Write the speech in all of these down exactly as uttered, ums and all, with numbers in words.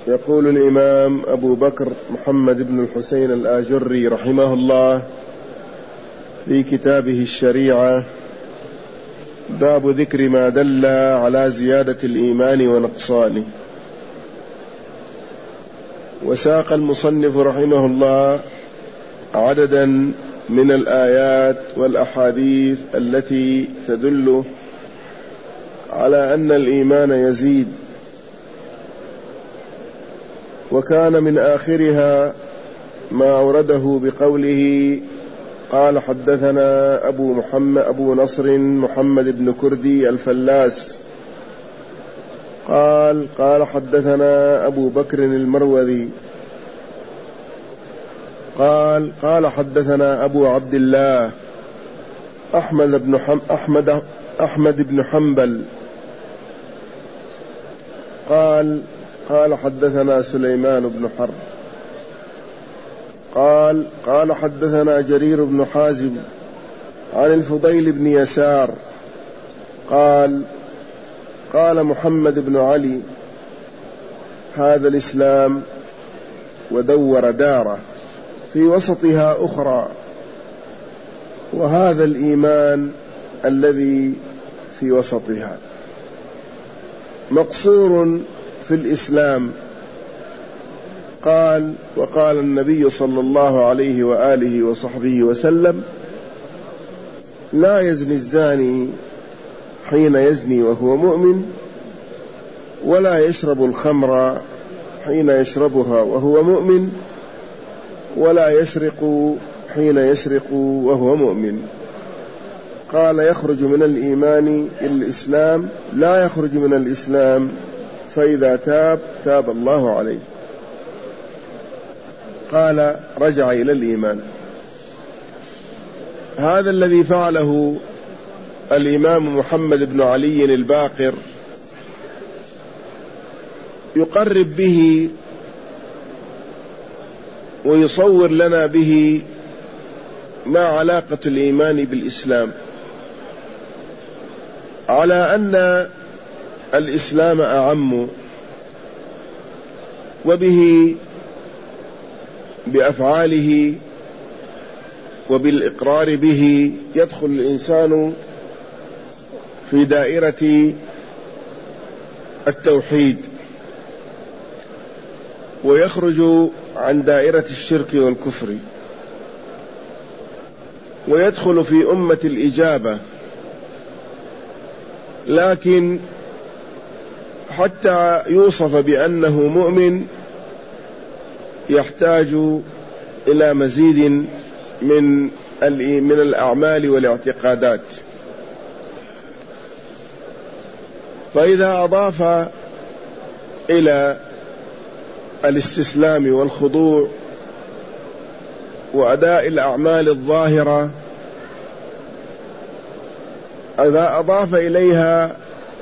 يقول الإمام أبو بكر محمد بن الحسين الآجري رحمه الله في كتابه الشريعة: باب ذكر ما دل على زيادة الإيمان ونقصانه. وساق المصنف رحمه الله عددا من الآيات والأحاديث التي تدل على أن الإيمان يزيد، وكان من آخرها ما أورده بقوله: قال حدثنا أبو محمد أبو نصر محمد بن كردي الفلاس قال قال حدثنا أبو بكر المروذي قال قال حدثنا أبو عبد الله أحمد بن حم أحمد أحمد بن حنبل قال قال حدثنا سليمان بن حرب قال قال حدثنا جرير بن حازم عن الفضيل بن يسار قال قال محمد بن علي: هذا الإسلام ودور داره في وسطها أخرى، وهذا الإيمان الذي في وسطها مقصور في الإسلام. قال: وقال النبي صلى الله عليه وآله وصحبه وسلم: لا يزني الزاني حين يزني وهو مؤمن، ولا يشرب الخمر حين يشربها وهو مؤمن، ولا يسرق حين يسرق وهو مؤمن. قال: يخرج من الإيمان الإسلام، لا يخرج من الإسلام، فإذا تاب تاب الله عليه. قال: رجع إلى الإيمان. هذا الذي فعله الإمام محمد بن علي الباقر يقرب به ويصور لنا به ما علاقة الإيمان بالإسلام، على أن الإسلام أعم، وبه بأفعاله وبالإقرار به يدخل الإنسان في دائرة التوحيد، ويخرج عن دائرة الشرك والكفر، ويدخل في أمة الإجابة. لكن حتى يوصف بأنه مؤمن يحتاج إلى مزيد من من الأعمال والاعتقادات. فإذا أضاف إلى الاستسلام والخضوع وأداء الأعمال الظاهرة، إذا أضاف إليها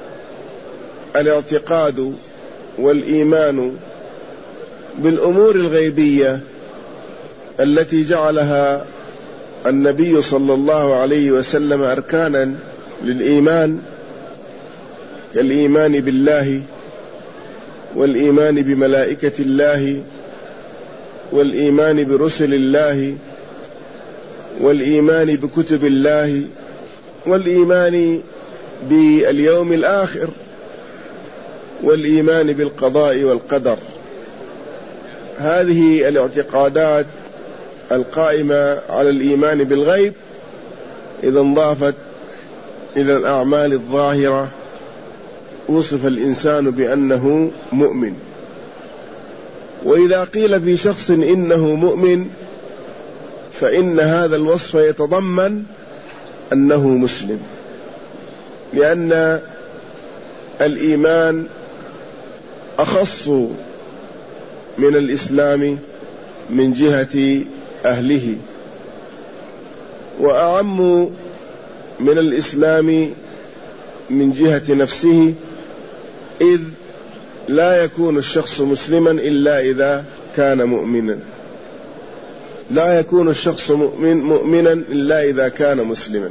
الاعتقاد والإيمان بالأمور الغيبية التي جعلها النبي صلى الله عليه وسلم أركانا للإيمان، كالإيمان بالله، والإيمان بملائكة الله، والإيمان برسل الله، والإيمان بكتب الله، والإيمان باليوم الآخر، والإيمان بالقضاء والقدر. هذه الاعتقادات القائمة على الإيمان بالغيب إذا انضافت إلى الأعمال الظاهرة وصف الإنسان بأنه مؤمن. وإذا قيل في شخص إنه مؤمن فإن هذا الوصف يتضمن أنه مسلم، لأن الإيمان أخص من الإسلام من جهة أهله، وأعم من الإسلام من جهة نفسه، إذ لا يكون الشخص مسلما إلا إذا كان مؤمنا، لا يكون الشخص مؤمن مؤمنا إلا إذا كان مسلما.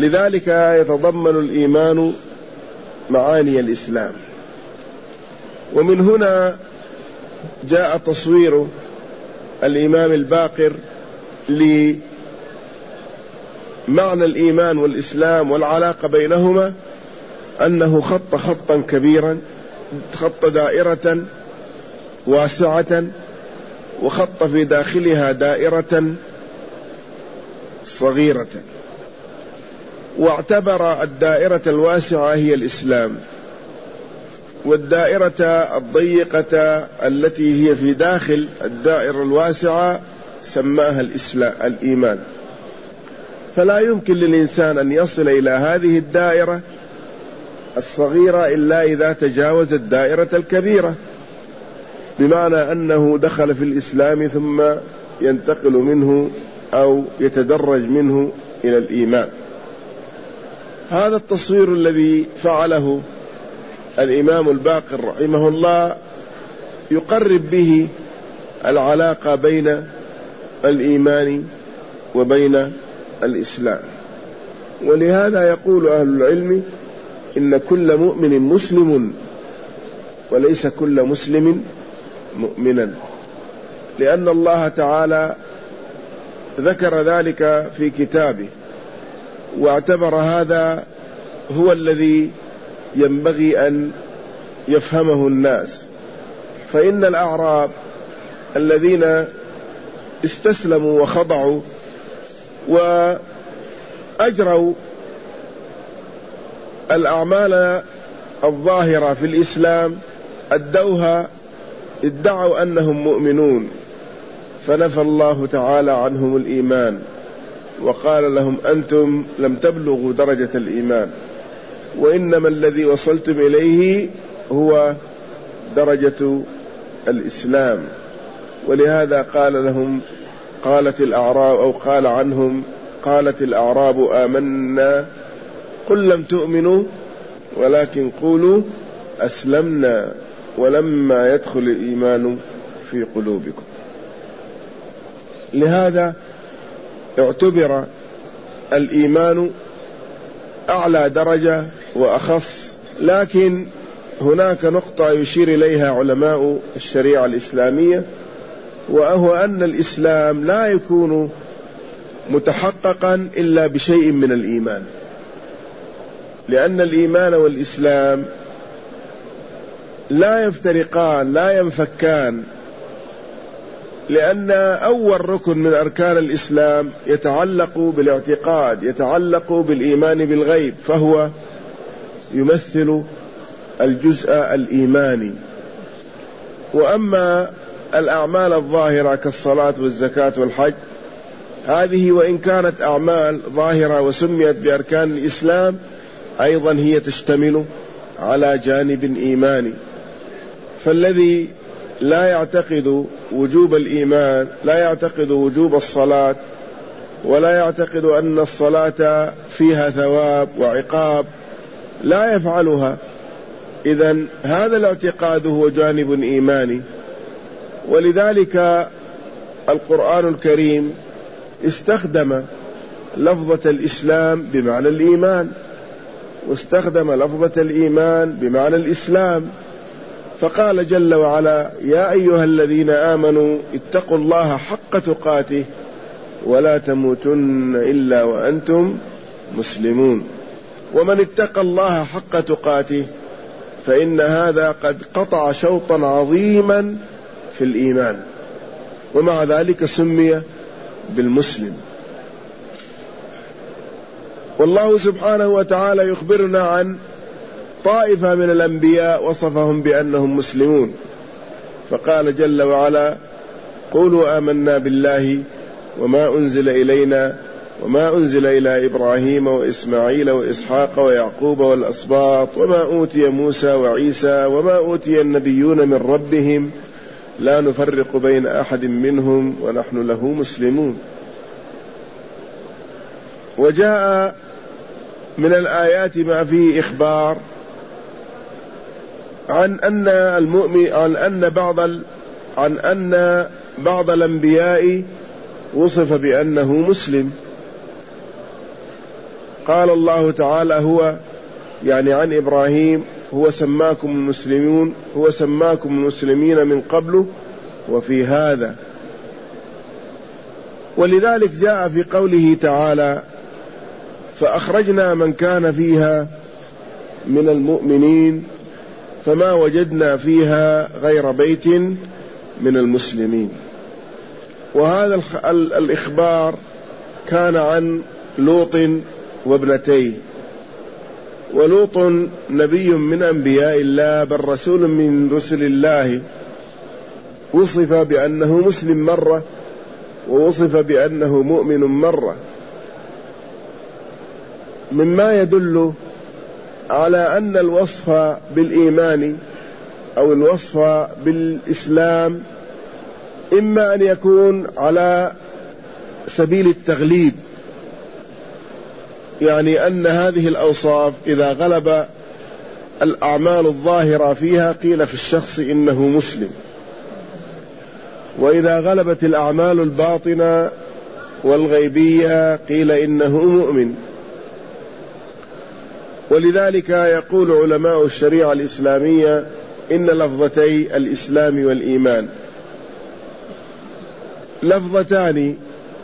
لذلك يتضمن الإيمان معاني الإسلام. ومن هنا جاء تصوير الإمام الباقر لمعنى الإيمان والإسلام والعلاقة بينهما، أنه خط خطا كبيرا، خط دائرة واسعة، وخط في داخلها دائرة صغيرة، واعتبر الدائرة الواسعة هي الإسلام، والدائرة الضيقة التي هي في داخل الدائرة الواسعة سماها الإسلام الإيمان. فلا يمكن للإنسان أن يصل إلى هذه الدائرة الصغيرة إلا إذا تجاوز الدائرة الكبيرة، بمعنى أنه دخل في الإسلام ثم ينتقل منه أو يتدرج منه إلى الإيمان. هذا التصوير الذي فعله الإمام الباقر رحمه الله يقرب به العلاقة بين الإيمان وبين الإسلام. ولهذا يقول أهل العلم إن كل مؤمن مسلم وليس كل مسلم مؤمنا، لأن الله تعالى ذكر ذلك في كتابه، واعتبر هذا هو الذي ينبغي أن يفهمه الناس. فإن الأعراب الذين استسلموا وخضعوا وأجروا الأعمال الظاهرة في الإسلام أدوها، ادعوا أنهم مؤمنون، فنفى الله تعالى عنهم الإيمان وقال لهم أنتم لم تبلغوا درجة الإيمان، وإنما الذي وصلتم إليه هو درجة الإسلام. ولهذا قال لهم قالت الأعراب أو قال عنهم قالت الأعراب آمنا قل لم تؤمنوا ولكن قولوا أسلمنا ولما يدخل الإيمان في قلوبكم. لهذا اعتبر الإيمان أعلى درجة وأخص. لكن هناك نقطة يشير إليها علماء الشريعة الإسلامية، وهو أن الإسلام لا يكون متحققا إلا بشيء من الإيمان، لأن الإيمان والإسلام لا يفترقان لا ينفكان، لأن أول ركن من أركان الإسلام يتعلق بالاعتقاد، يتعلق بالإيمان بالغيب، فهو يمثل الجزء الإيماني. وأما الأعمال الظاهرة كالصلاة والزكاة والحج، هذه وإن كانت أعمال ظاهرة وسميت بأركان الإسلام، أيضا هي تشتمل على جانب إيماني. فالذي لا يعتقد وجوب الإيمان، لا يعتقد وجوب الصلاة، ولا يعتقد أن الصلاة فيها ثواب وعقاب، لا يفعلها. إذن هذا الاعتقاد هو جانب إيماني. ولذلك القرآن الكريم استخدم لفظة الإسلام بمعنى الإيمان، واستخدم لفظة الإيمان بمعنى الإسلام، فقال جل وعلا يا أيها الذين آمنوا اتقوا الله حق تقاته ولا تموتن إلا وأنتم مسلمون. ومن اتقى الله حق تقاته فإن هذا قد قطع شوطا عظيما في الإيمان، ومع ذلك سمي بالمسلم. والله سبحانه وتعالى يخبرنا عن طائفة من الأنبياء وصفهم بأنهم مسلمون، فقال جل وعلا قولوا آمنا بالله وما أنزل إلينا وما أنزل إلى إبراهيم وإسماعيل وإسحاق ويعقوب والأسباط وما أوتي موسى وعيسى وما أوتي النبيون من ربهم لا نفرق بين أحد منهم ونحن له مسلمون. وجاء من الآيات ما فيه إخبار عن أن المؤمن عن أن بعض ال... عن أن بعض الأنبياء وصف بأنه مسلم. قال الله تعالى هو يعني عن إبراهيم هو سماكم المسلمون هو سماكم المسلمين من قبل وفي هذا. ولذلك جاء في قوله تعالى فأخرجنا من كان فيها من المؤمنين فما وجدنا فيها غير بيت من المسلمين. وهذا الإخبار كان عن لوط وابنتيه، ولوط نبي من أنبياء الله بل رسول من رسل الله، وصف بأنه مسلم مرة ووصف بأنه مؤمن مرة، مما يدل على أن الوصف بالإيمان أو الوصف بالإسلام إما أن يكون على سبيل التغليب، يعني أن هذه الأوصاف إذا غلب الأعمال الظاهرة فيها قيل في الشخص إنه مسلم، وإذا غلبت الأعمال الباطنة والغيبية قيل إنه مؤمن. ولذلك يقول علماء الشريعة الإسلامية إن لفظتي الإسلام والإيمان لفظتان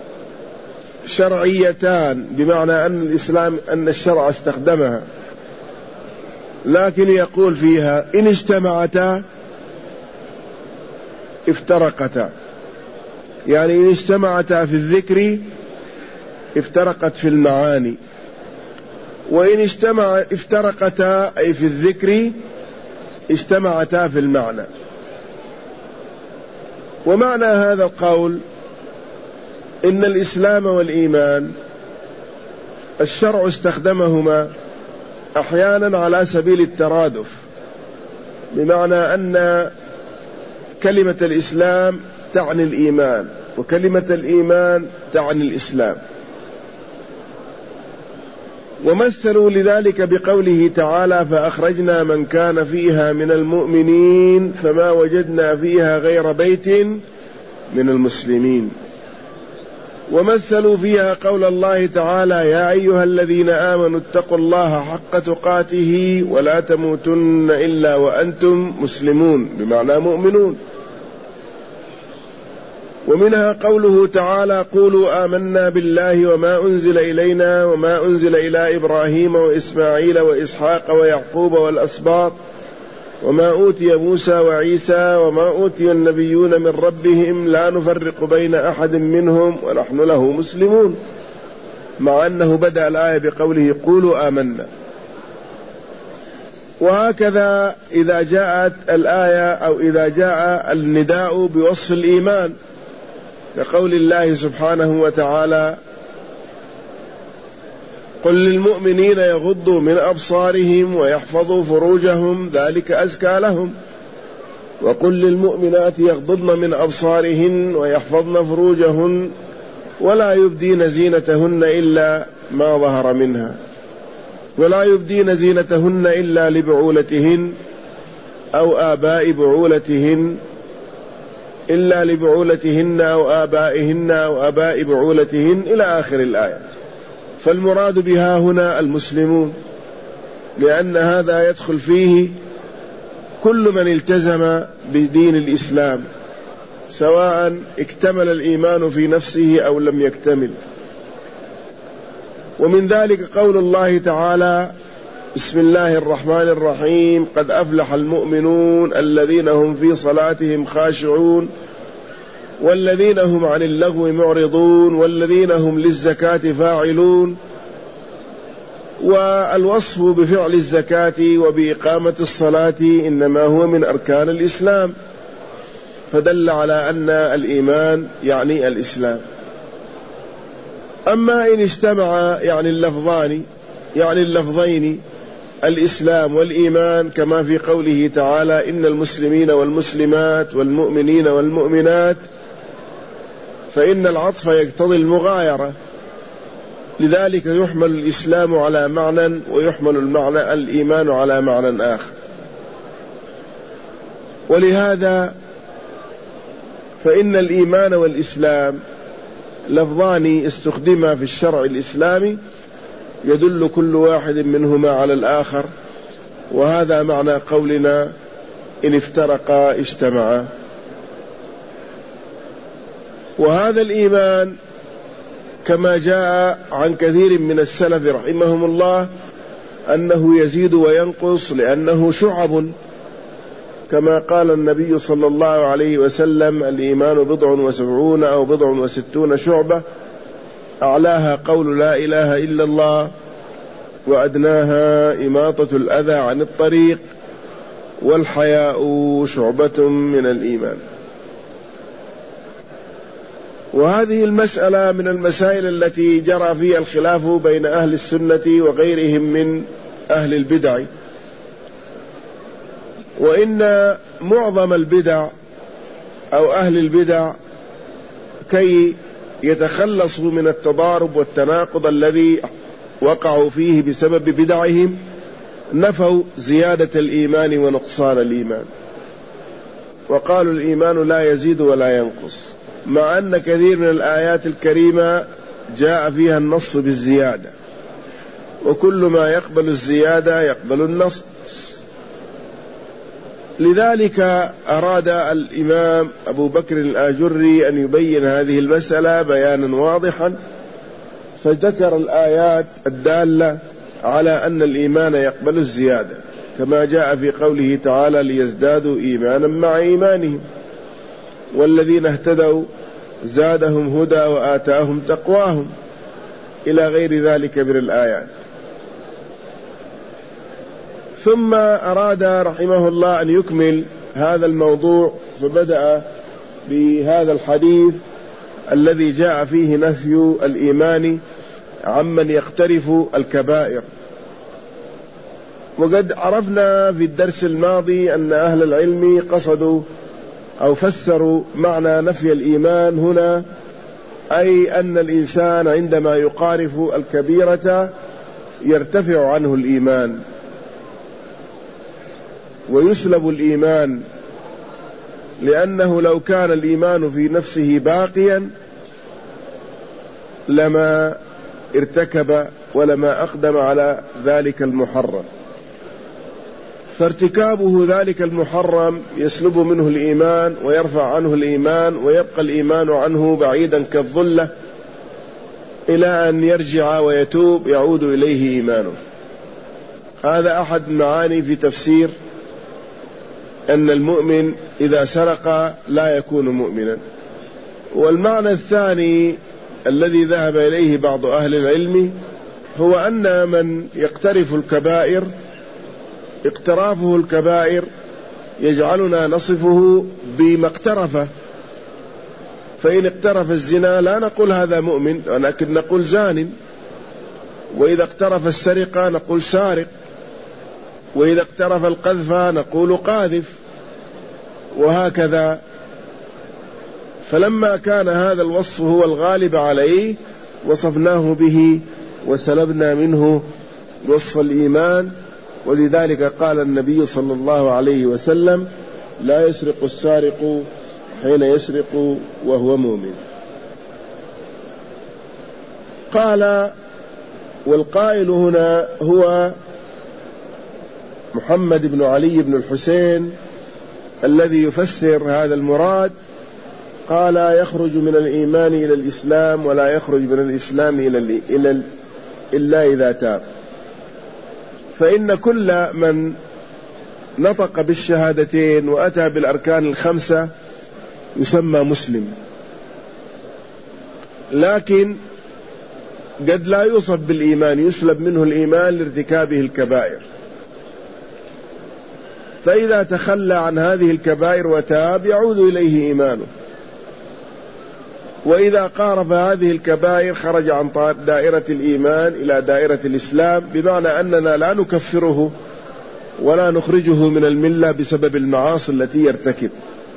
شرعيتان، بمعنى أن الإسلام أن الشرع استخدمها، لكن يقول فيها إن اجتمعتا افترقتا، يعني إن اجتمعتا في الذكر افترقت في المعاني، وإن اجتمع افترقتا أي في الذكر اجتمعتا في المعنى. ومعنى هذا القول إن الإسلام والإيمان الشرع استخدمهما أحيانا على سبيل الترادف، بمعنى أن كلمة الإسلام تعني الإيمان وكلمة الإيمان تعني الإسلام. ومثلوا لذلك بقوله تعالى فأخرجنا من كان فيها من المؤمنين فما وجدنا فيها غير بيت من المسلمين. ومثلوا فيها قول الله تعالى يا أيها الذين آمنوا اتقوا الله حق تقاته ولا تموتن إلا وأنتم مسلمون، بمعنى مؤمنون. ومنها قوله تعالى قولوا آمنا بالله وما أنزل إلينا وما أنزل إلى إبراهيم وإسماعيل وإسحاق ويعقوب والأسباط وما أوتي موسى وعيسى وما أوتي النبيون من ربهم لا نفرق بين أحد منهم ونحن له مسلمون، مع أنه بدأ الآية بقوله قولوا آمنا. وهكذا إذا جاءت الآية أو إذا جاء النداء بوصف الإيمان كقول الله سبحانه وتعالى قل للمؤمنين يغضوا من أبصارهم ويحفظوا فروجهم ذلك أزكى لهم، وقل للمؤمنات يغضضن من أبصارهن ويحفظن فروجهن ولا يبدين زينتهن إلا ما ظهر منها ولا يبدين زينتهن إلا لبعولتهن أو آباء بعولتهن إلا لبعولتهن أو آبائهن أو آباء بعولتهن إلى آخر الآية. فالمراد بها هنا المسلمون، لأن هذا يدخل فيه كل من التزم بدين الإسلام سواء اكتمل الإيمان في نفسه أو لم يكتمل. ومن ذلك قول الله تعالى بسم الله الرحمن الرحيم قد أفلح المؤمنون الذين هم في صلاتهم خاشعون والذين هم عن اللغو معرضون والذين هم للزكاة فاعلون. والوصف بفعل الزكاة وبإقامة الصلاة إنما هو من أركان الإسلام، فدل على أن الإيمان يعني الإسلام. أما إن اجتمع يعني اللفظان يعني اللفظين الإسلام والإيمان كما في قوله تعالى إن المسلمين والمسلمات والمؤمنين والمؤمنات، فإن العطف يقتضي المغايرة، لذلك يحمل الإسلام على معنى ويحمل المعنى الإيمان على معنى آخر. ولهذا فإن الإيمان والإسلام لفظان استخدما في الشرع الإسلامي يدل كل واحد منهما على الآخر وهذا معنى قولنا إن افترقا اجتمعا. وهذا الإيمان كما جاء عن كثير من السلف رحمهم الله أنه يزيد وينقص لأنه شعب، كما قال النبي صلى الله عليه وسلم: الإيمان بضع وسبعون أو بضع وستون شعبة، أعلاها قول لا إله إلا الله، وأدناها إماطة الأذى عن الطريق، والحياء شعبة من الإيمان. وهذه المسألة من المسائل التي جرى فيها الخلاف بين أهل السنة وغيرهم من أهل البدع، وإن معظم البدع أو أهل البدع كي يتخلصوا من التضارب والتناقض الذي وقعوا فيه بسبب بدعهم نفوا زيادة الإيمان ونقصان الإيمان، وقالوا الإيمان لا يزيد ولا ينقص، مع أن كثير من الآيات الكريمة جاء فيها النص بالزيادة، وكل ما يقبل الزيادة يقبل النص. لذلك أراد الإمام أبو بكر الآجري أن يبين هذه المسألة بيانا واضحا، فذكر الآيات الدالة على أن الإيمان يقبل الزيادة، كما جاء في قوله تعالى: ليزدادوا إيمانا مع إيمانهم، والذين اهتدوا زادهم هدى وآتاهم تقواهم، إلى غير ذلك من الآيات. ثم أراد رحمه الله أن يكمل هذا الموضوع، فبدأ بهذا الحديث الذي جاء فيه نفي الإيمان عمن يقترف الكبائر. وقد عرفنا في الدرس الماضي أن أهل العلم قصدوا أو فسروا معنى نفي الإيمان هنا، أي أن الإنسان عندما يقارف الكبيرة يرتفع عنه الإيمان ويسلب الإيمان، لأنه لو كان الإيمان في نفسه باقيا لما ارتكب ولما أقدم على ذلك المحرم، فارتكابه ذلك المحرم يسلب منه الإيمان ويرفع عنه الإيمان، ويبقى الإيمان عنه بعيدا كالظلة إلى أن يرجع ويتوب يعود إليه إيمانه. هذا أحد المعاني في تفسير أن المؤمن إذا سرق لا يكون مؤمنا. والمعنى الثاني الذي ذهب إليه بعض أهل العلم هو أن من يقترف الكبائر اقترافه الكبائر يجعلنا نصفه بما اقترفه، فإن اقترف الزنا لا نقول هذا مؤمن، ولكن نقول زان، وإذا اقترف السرقة نقول سارق، وإذا اقترف القذف نقول قاذف، وهكذا. فلما كان هذا الوصف هو الغالب عليه وصفناه به وسلبنا منه وصف الإيمان. ولذلك قال النبي صلى الله عليه وسلم: لا يسرق السارق حين يسرق وهو مؤمن. قال: والقائل هنا هو محمد بن علي بن الحسين الذي يفسر هذا المراد. قال: يخرج من الإيمان إلى الإسلام ولا يخرج من الإسلام إلى إلى إلا إذا تاب. فإن كل من نطق بالشهادتين وأتى بالأركان الخمسة يسمى مسلم، لكن قد لا يوصف بالإيمان، يسلب منه الإيمان لارتكابه الكبائر. فإذا تخلى عن هذه الكبائر وتاب يعود إليه إيمانه، وإذا قارف هذه الكبائر خرج عن دائرة الإيمان إلى دائرة الإسلام، بمعنى أننا لا نكفره ولا نخرجه من الملة بسبب المعاصي التي يرتكب.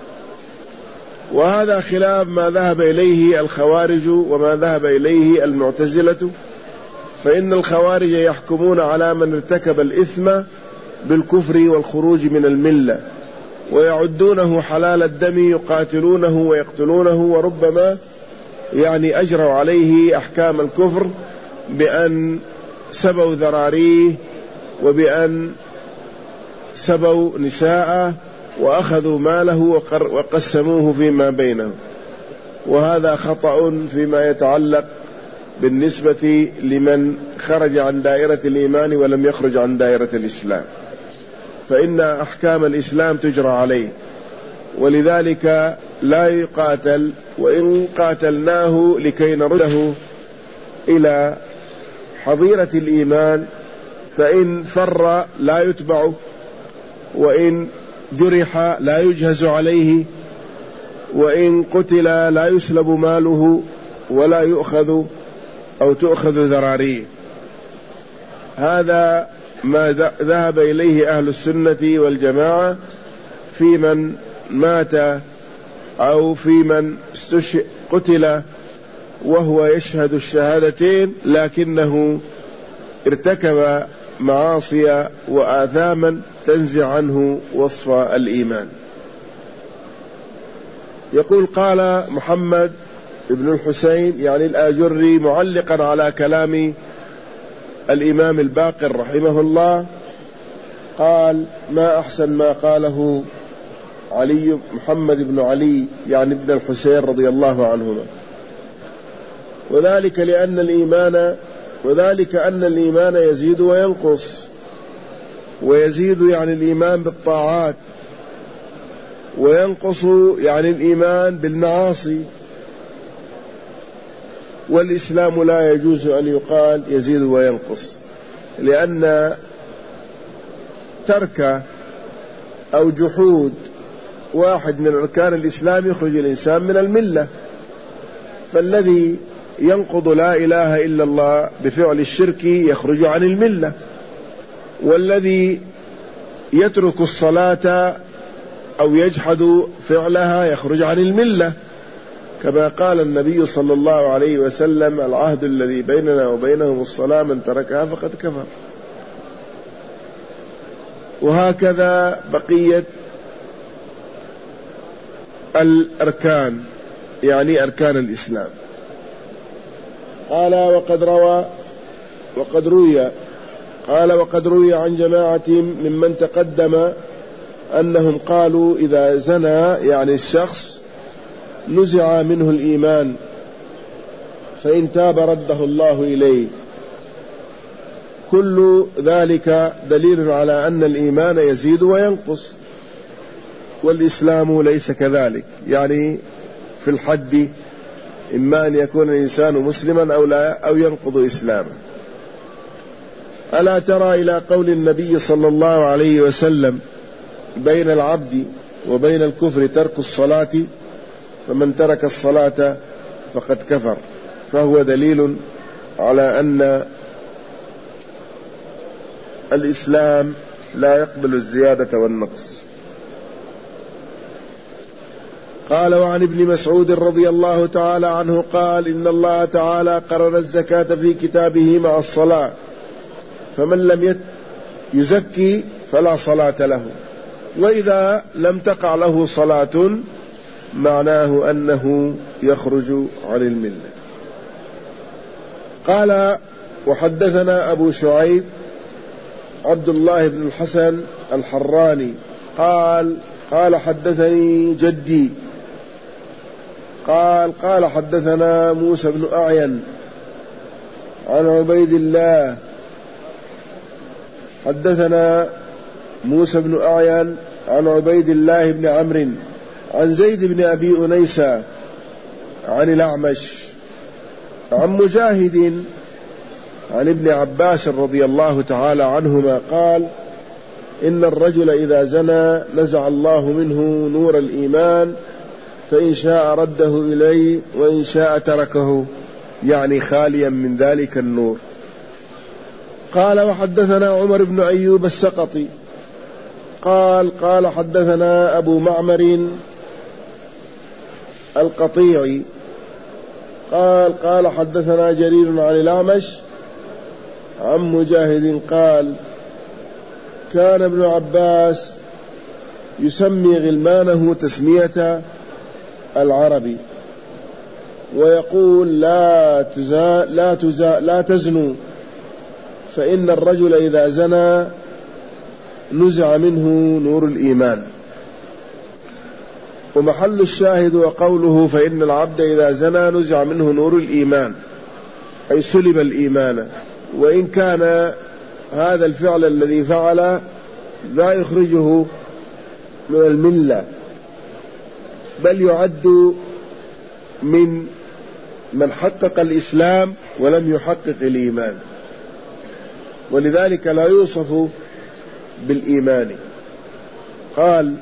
وهذا خلاف ما ذهب إليه الخوارج وما ذهب إليه المعتزلة، فإن الخوارج يحكمون على من ارتكب الإثم بالكفر والخروج من الملة، ويعدونه حلال الدم، يقاتلونه ويقتلونه، وربما يعني أجروا عليه أحكام الكفر بأن سبوا ذراريه وبأن سبوا نساءه وأخذوا ماله وقسموه فيما بينهم، وهذا خطأ فيما يتعلق بالنسبة لمن خرج عن دائرة الإيمان ولم يخرج عن دائرة الإسلام، فإن أحكام الإسلام تجرى عليه، ولذلك لا يقاتل، وإن قاتلناه لكي نرده إلى حظيرة الإيمان فإن فر لا يتبع، وإن جرح لا يجهز عليه، وإن قتل لا يسلب ماله ولا يؤخذ أو تؤخذ ذراريه. هذا ما ذهب إليه أهل السنة والجماعة في من مات أو في من قتل وهو يشهد الشهادتين لكنه ارتكب معاصي وآثاما تنزع عنه وصف الإيمان. يقول قال محمد ابن الحسين يعني الآجري معلقا على كلام الإمام الباقر رحمه الله، قال: ما أحسن ما قاله علي محمد بن علي يعني ابن الحسين رضي الله عنهما، وذلك لأن الإيمان وذلك أن الإيمان يزيد وينقص، ويزيد يعني الإيمان بالطاعات، وينقص يعني الإيمان بالمعاصي، والإسلام لا يجوز أن يقال يزيد وينقص، لأن ترك أو جحود واحد من أركان الإسلام يخرج الإنسان من الملة، فالذي ينقض لا إله إلا الله بفعل الشرك يخرج عن الملة، والذي يترك الصلاة أو يجحد فعلها يخرج عن الملة، كما قال النبي صلى الله عليه وسلم: العهد الذي بيننا وبينهم الصلاة، من تركها فقد كفر. وهكذا بقية الأركان يعني أركان الإسلام. قال: وقد روى وقد روي قال وقد روي عن جماعة ممن تقدم أنهم قالوا: إذا زنى يعني الشخص نزع منه الإيمان، فإن تاب رده الله إليه. كل ذلك دليل على أن الإيمان يزيد وينقص، والإسلام ليس كذلك، يعني في الحد إما أن يكون الإنسان مسلما أو لا أو ينقض إسلامه. ألا ترى إلى قول النبي صلى الله عليه وسلم: بين العبد وبين الكفر ترك الصلاة، فمن ترك الصلاة فقد كفر. فهو دليل على أن الإسلام لا يقبل الزيادة والنقص. قال: وعن ابن مسعود رضي الله تعالى عنه قال: إن الله تعالى قرن الزكاة في كتابه مع الصلاة، فمن لم يزكي فلا صلاة له، وإذا لم تقع له صلاة معناه أنه يخرج عن الملة. قال: وحدثنا أبو شعيب عبد الله بن الحسن الحراني قال قال حدثني جدي قال قال حدثنا موسى بن أعين عن عبيد الله حدثنا موسى بن أعين عن عبيد الله بن عمرو عن زيد بن أبي أنيسة عن الأعمش عن مجاهد عن ابن عباس رضي الله تعالى عنهما قال: إن الرجل إذا زنى نزع الله منه نور الإيمان، فإن شاء رده إليه وإن شاء تركه، يعني خاليا من ذلك النور. قال: وحدثنا عمر بن أيوب السقطي قال قال حدثنا أبو معمر القطيعي قال قال حدثنا جرير عن الأعمش عن مجاهد قال: كان ابن عباس يسمي غلمانه تسمية العربي ويقول: لا تزا لا تزا لا تزنوا، فإن الرجل إذا زنى نزع منه نور الإيمان. ومحل الشاهد وقوله فإن العبد إذا زنى نزع منه نور الإيمان، أي سلب الإيمان، وإن كان هذا الفعل الذي فعل لا يخرجه من الملة، بل يعد من من حقق الإسلام ولم يحقق الإيمان، ولذلك لا يوصف بالإيمان. قال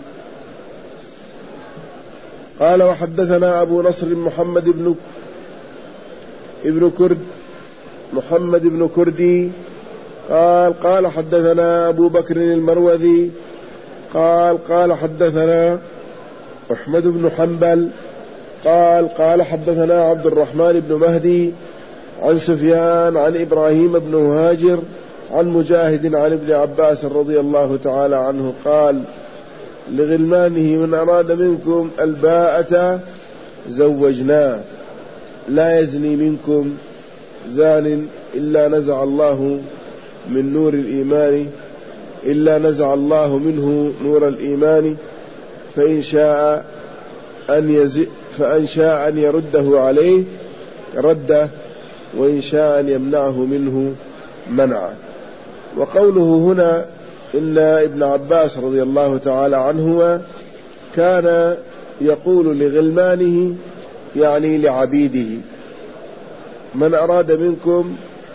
قال وحدثنا أبو نصر محمد بن ابن كرد محمد بن كردي قال قال حدثنا أبو بكر المروذي قال قال حدثنا أحمد بن حنبل قال قال حدثنا عبد الرحمن بن مهدي عن سفيان عن إبراهيم بن هاجر عن مجاهد عن ابن عباس رضي الله تعالى عنه قال لغلمانه من أراد منكم الباءة زوجناه لا يزني منكم زان إلا نزع الله من نور الإيمان إلا نزع الله منه نور الإيمان فإن شاء أن يزئ فإن شاء أن يرده عليه رده، وإن شاء أن يمنعه منه منعه. وقوله هنا إن ابن عباس رضي الله تعالى عنهما كان يقول لغلمانه يعني لعبيده من أراد منكم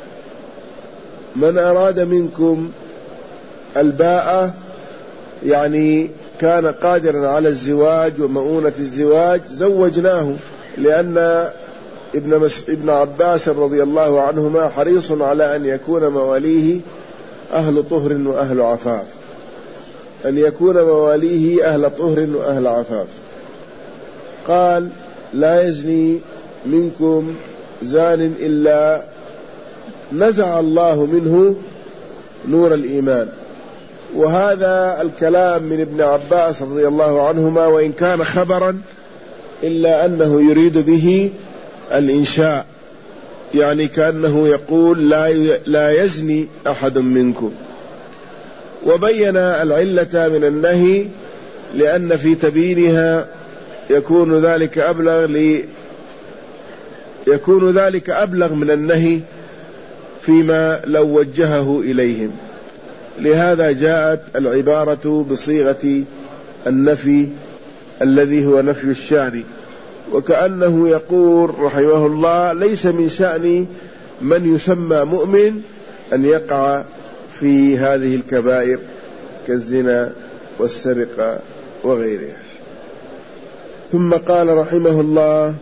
من أراد منكم الباءة، يعني كان قادرا على الزواج ومؤونة الزواج زوجناه، لأن ابن, مس... ابن عباس رضي الله عنهما حريص على أن يكون مواليه أهل طهر وأهل عفاف، أن يكون مواليه أهل طهر وأهل عفاف. قال لا يزني منكم زان إلا نزع الله منه نور الإيمان. وهذا الكلام من ابن عباس رضي الله عنهما وإن كان خبرا إلا أنه يريد به الإنشاء، يعني كأنه يقول لا لا يزني أحد منكم. وبين العلة من النهي لأن في تبيينها يكون ذلك أبلغ لي يكون ذلك أبلغ من النهي فيما لو وجهه إليهم، لهذا جاءت العبارة بصيغة النفي الذي هو نفي الشأن، وكأنه يقول رحمه الله ليس من شأن من يسمى مؤمن أن يقع في هذه الكبائر كالزنا والسرقة وغيرها. ثم قال رحمه الله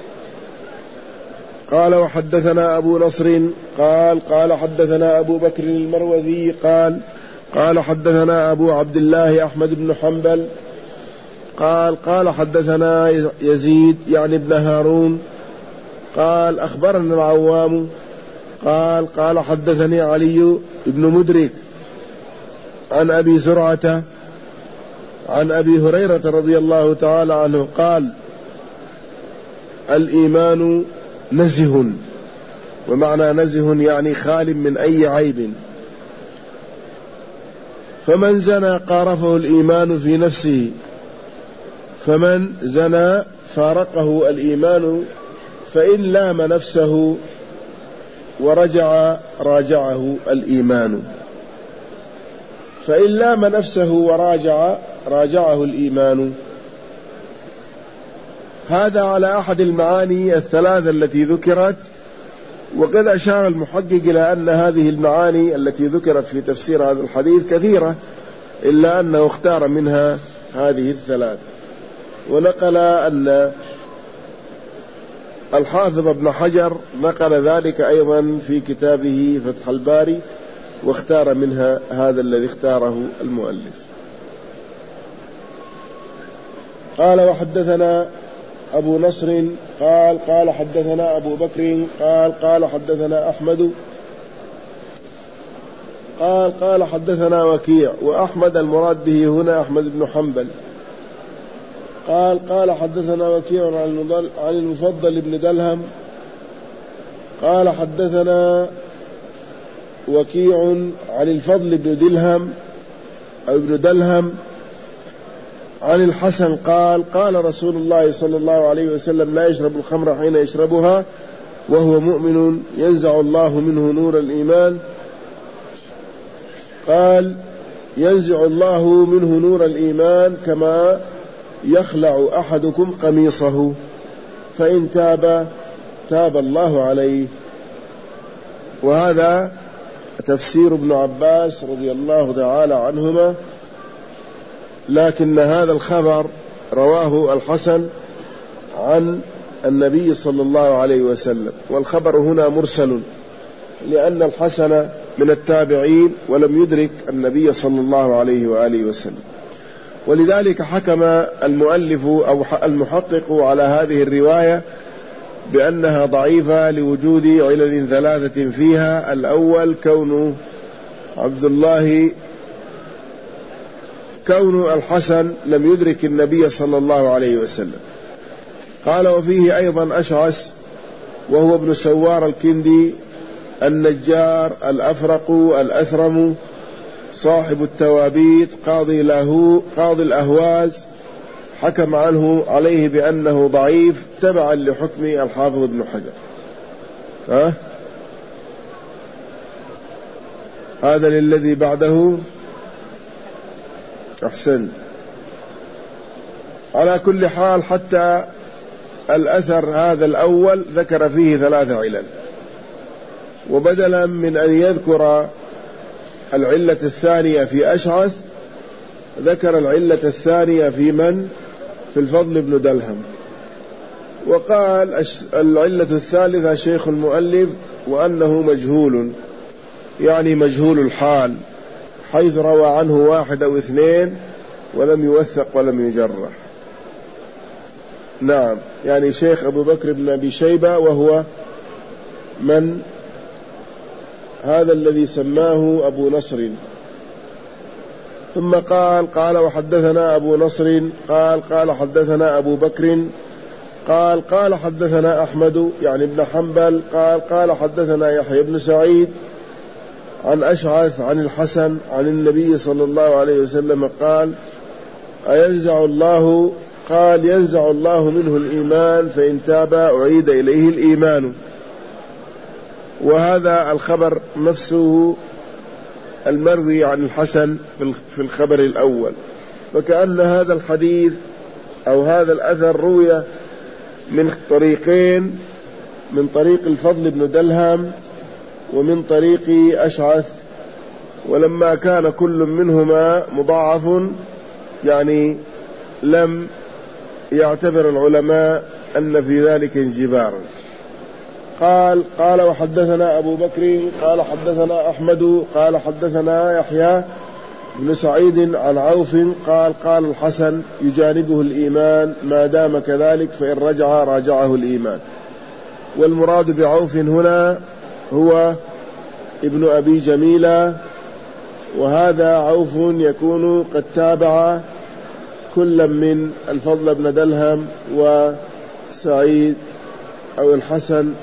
قال وحدثنا أبو نصر قال قال حدثنا أبو بكر المروذي قال قال حدثنا أبو عبد الله أحمد بن حنبل قال قال حدثنا يزيد يعني ابن هارون قال أخبرنا العوام قال قال حدثني علي بن مدرك عن أبي زرعة عن أبي هريرة رضي الله تعالى عنه قال الإيمان نزه، ومعنى نزه يعني خال من أي عيب، فمن زنى قارفه الإيمان في نفسه، فمن زنى فارقه الإيمان، فإن لام نفسه ورجع راجعه الإيمان، فإن لام نفسه وراجع راجعه الإيمان. هذا على أحد المعاني الثلاثة التي ذكرت، وقد أشار المحقق إلى أن هذه المعاني التي ذكرت في تفسير هذا الحديث كثيرة، إلا أنه اختار منها هذه الثلاثة. ونقل أن الحافظ ابن حجر نقل ذلك أيضا في كتابه فتح الباري، واختار منها هذا الذي اختاره المؤلف. قال وحدثنا أبو نصر قال قال حدثنا أبو بكر قال قال حدثنا أحمد قال قال حدثنا وكيع، وأحمد المراد به هنا أحمد بن حنبل. قال قال حدثنا وكيع عن المفضل بن دلهم قال حدثنا وكيع عن الفضل بن دلهم أو ابن دلهم عن الحسن قال قال رسول الله صلى الله عليه وسلم لا يشرب الخمر حين يشربها وهو مؤمن ينزع الله منه نور الإيمان. قال ينزع الله منه نور الإيمان كما يخلع أحدكم قميصه فإن تاب تاب الله عليه. وهذا تفسير ابن عباس رضي الله تعالى عنهما، لكن هذا الخبر رواه الحسن عن النبي صلى الله عليه وسلم، والخبر هنا مرسل لأن الحسن من التابعين ولم يدرك النبي صلى الله عليه وآله وسلم. ولذلك حكم المؤلف أو المحقق على هذه الرواية بأنها ضعيفة لوجود علل ثلاثة فيها. الأول كون عبد الله كون الحسن لم يدرك النبي صلى الله عليه وسلم. قال وفيه أيضا أشعث وهو ابن سوار الكندي النجار الأفرق الأثرم صاحب التوابيت قاضي له قاضي الأهواز، حكم عنه عليه بأنه ضعيف تبعا لحكم الحافظ ابن حجر. ها؟ هذا للذي بعده أحسن. على كل حال حتى الأثر هذا الأول ذكر فيه ثلاثة علل، وبدلا من أن يذكر العلة الثانية في أشعث ذكر العلة الثانية في من؟ في الفضل بن دلهم. وقال العلة الثالثة شيخ المؤلف وأنه مجهول، يعني مجهول الحال، حيث روى عنه واحد أو اثنين ولم يوثق ولم يجرح. نعم، يعني شيخ أبو بكر بن أبي شيبة، وهو من هذا الذي سماه أبو نصر. ثم قال قال وحدثنا أبو نصر قال قال حدثنا أبو بكر قال قال حدثنا أحمد يعني ابن حنبل قال قال حدثنا يحيى بن سعيد عن أشعث عن الحسن عن النبي صلى الله عليه وسلم قال أينزع الله قال ينزع الله منه الإيمان فإن تاب أعيد إليه الإيمان. وهذا الخبر نفسه المروي عن الحسن في الخبر الأول، فكأن هذا الحديث أو هذا الأثر روي من طريقين، من طريق الفضل بن دلهم ومن طريق أشعث، ولما كان كل منهما مضاعف يعني لم يعتبر العلماء أن في ذلك انجبارا. قال قال وحدثنا أبو بكر قال حدثنا أحمد قال حدثنا يحيى بن سعيد عن عوف قال قال الحسن يجانبه الإيمان ما دام كذلك فإن رجع راجعه الإيمان. والمراد بعوف هنا هو ابن أبي جميلة، وهذا عوف يكون قد تابع كل من الفضل بن دلهم وسعيد أو الحسن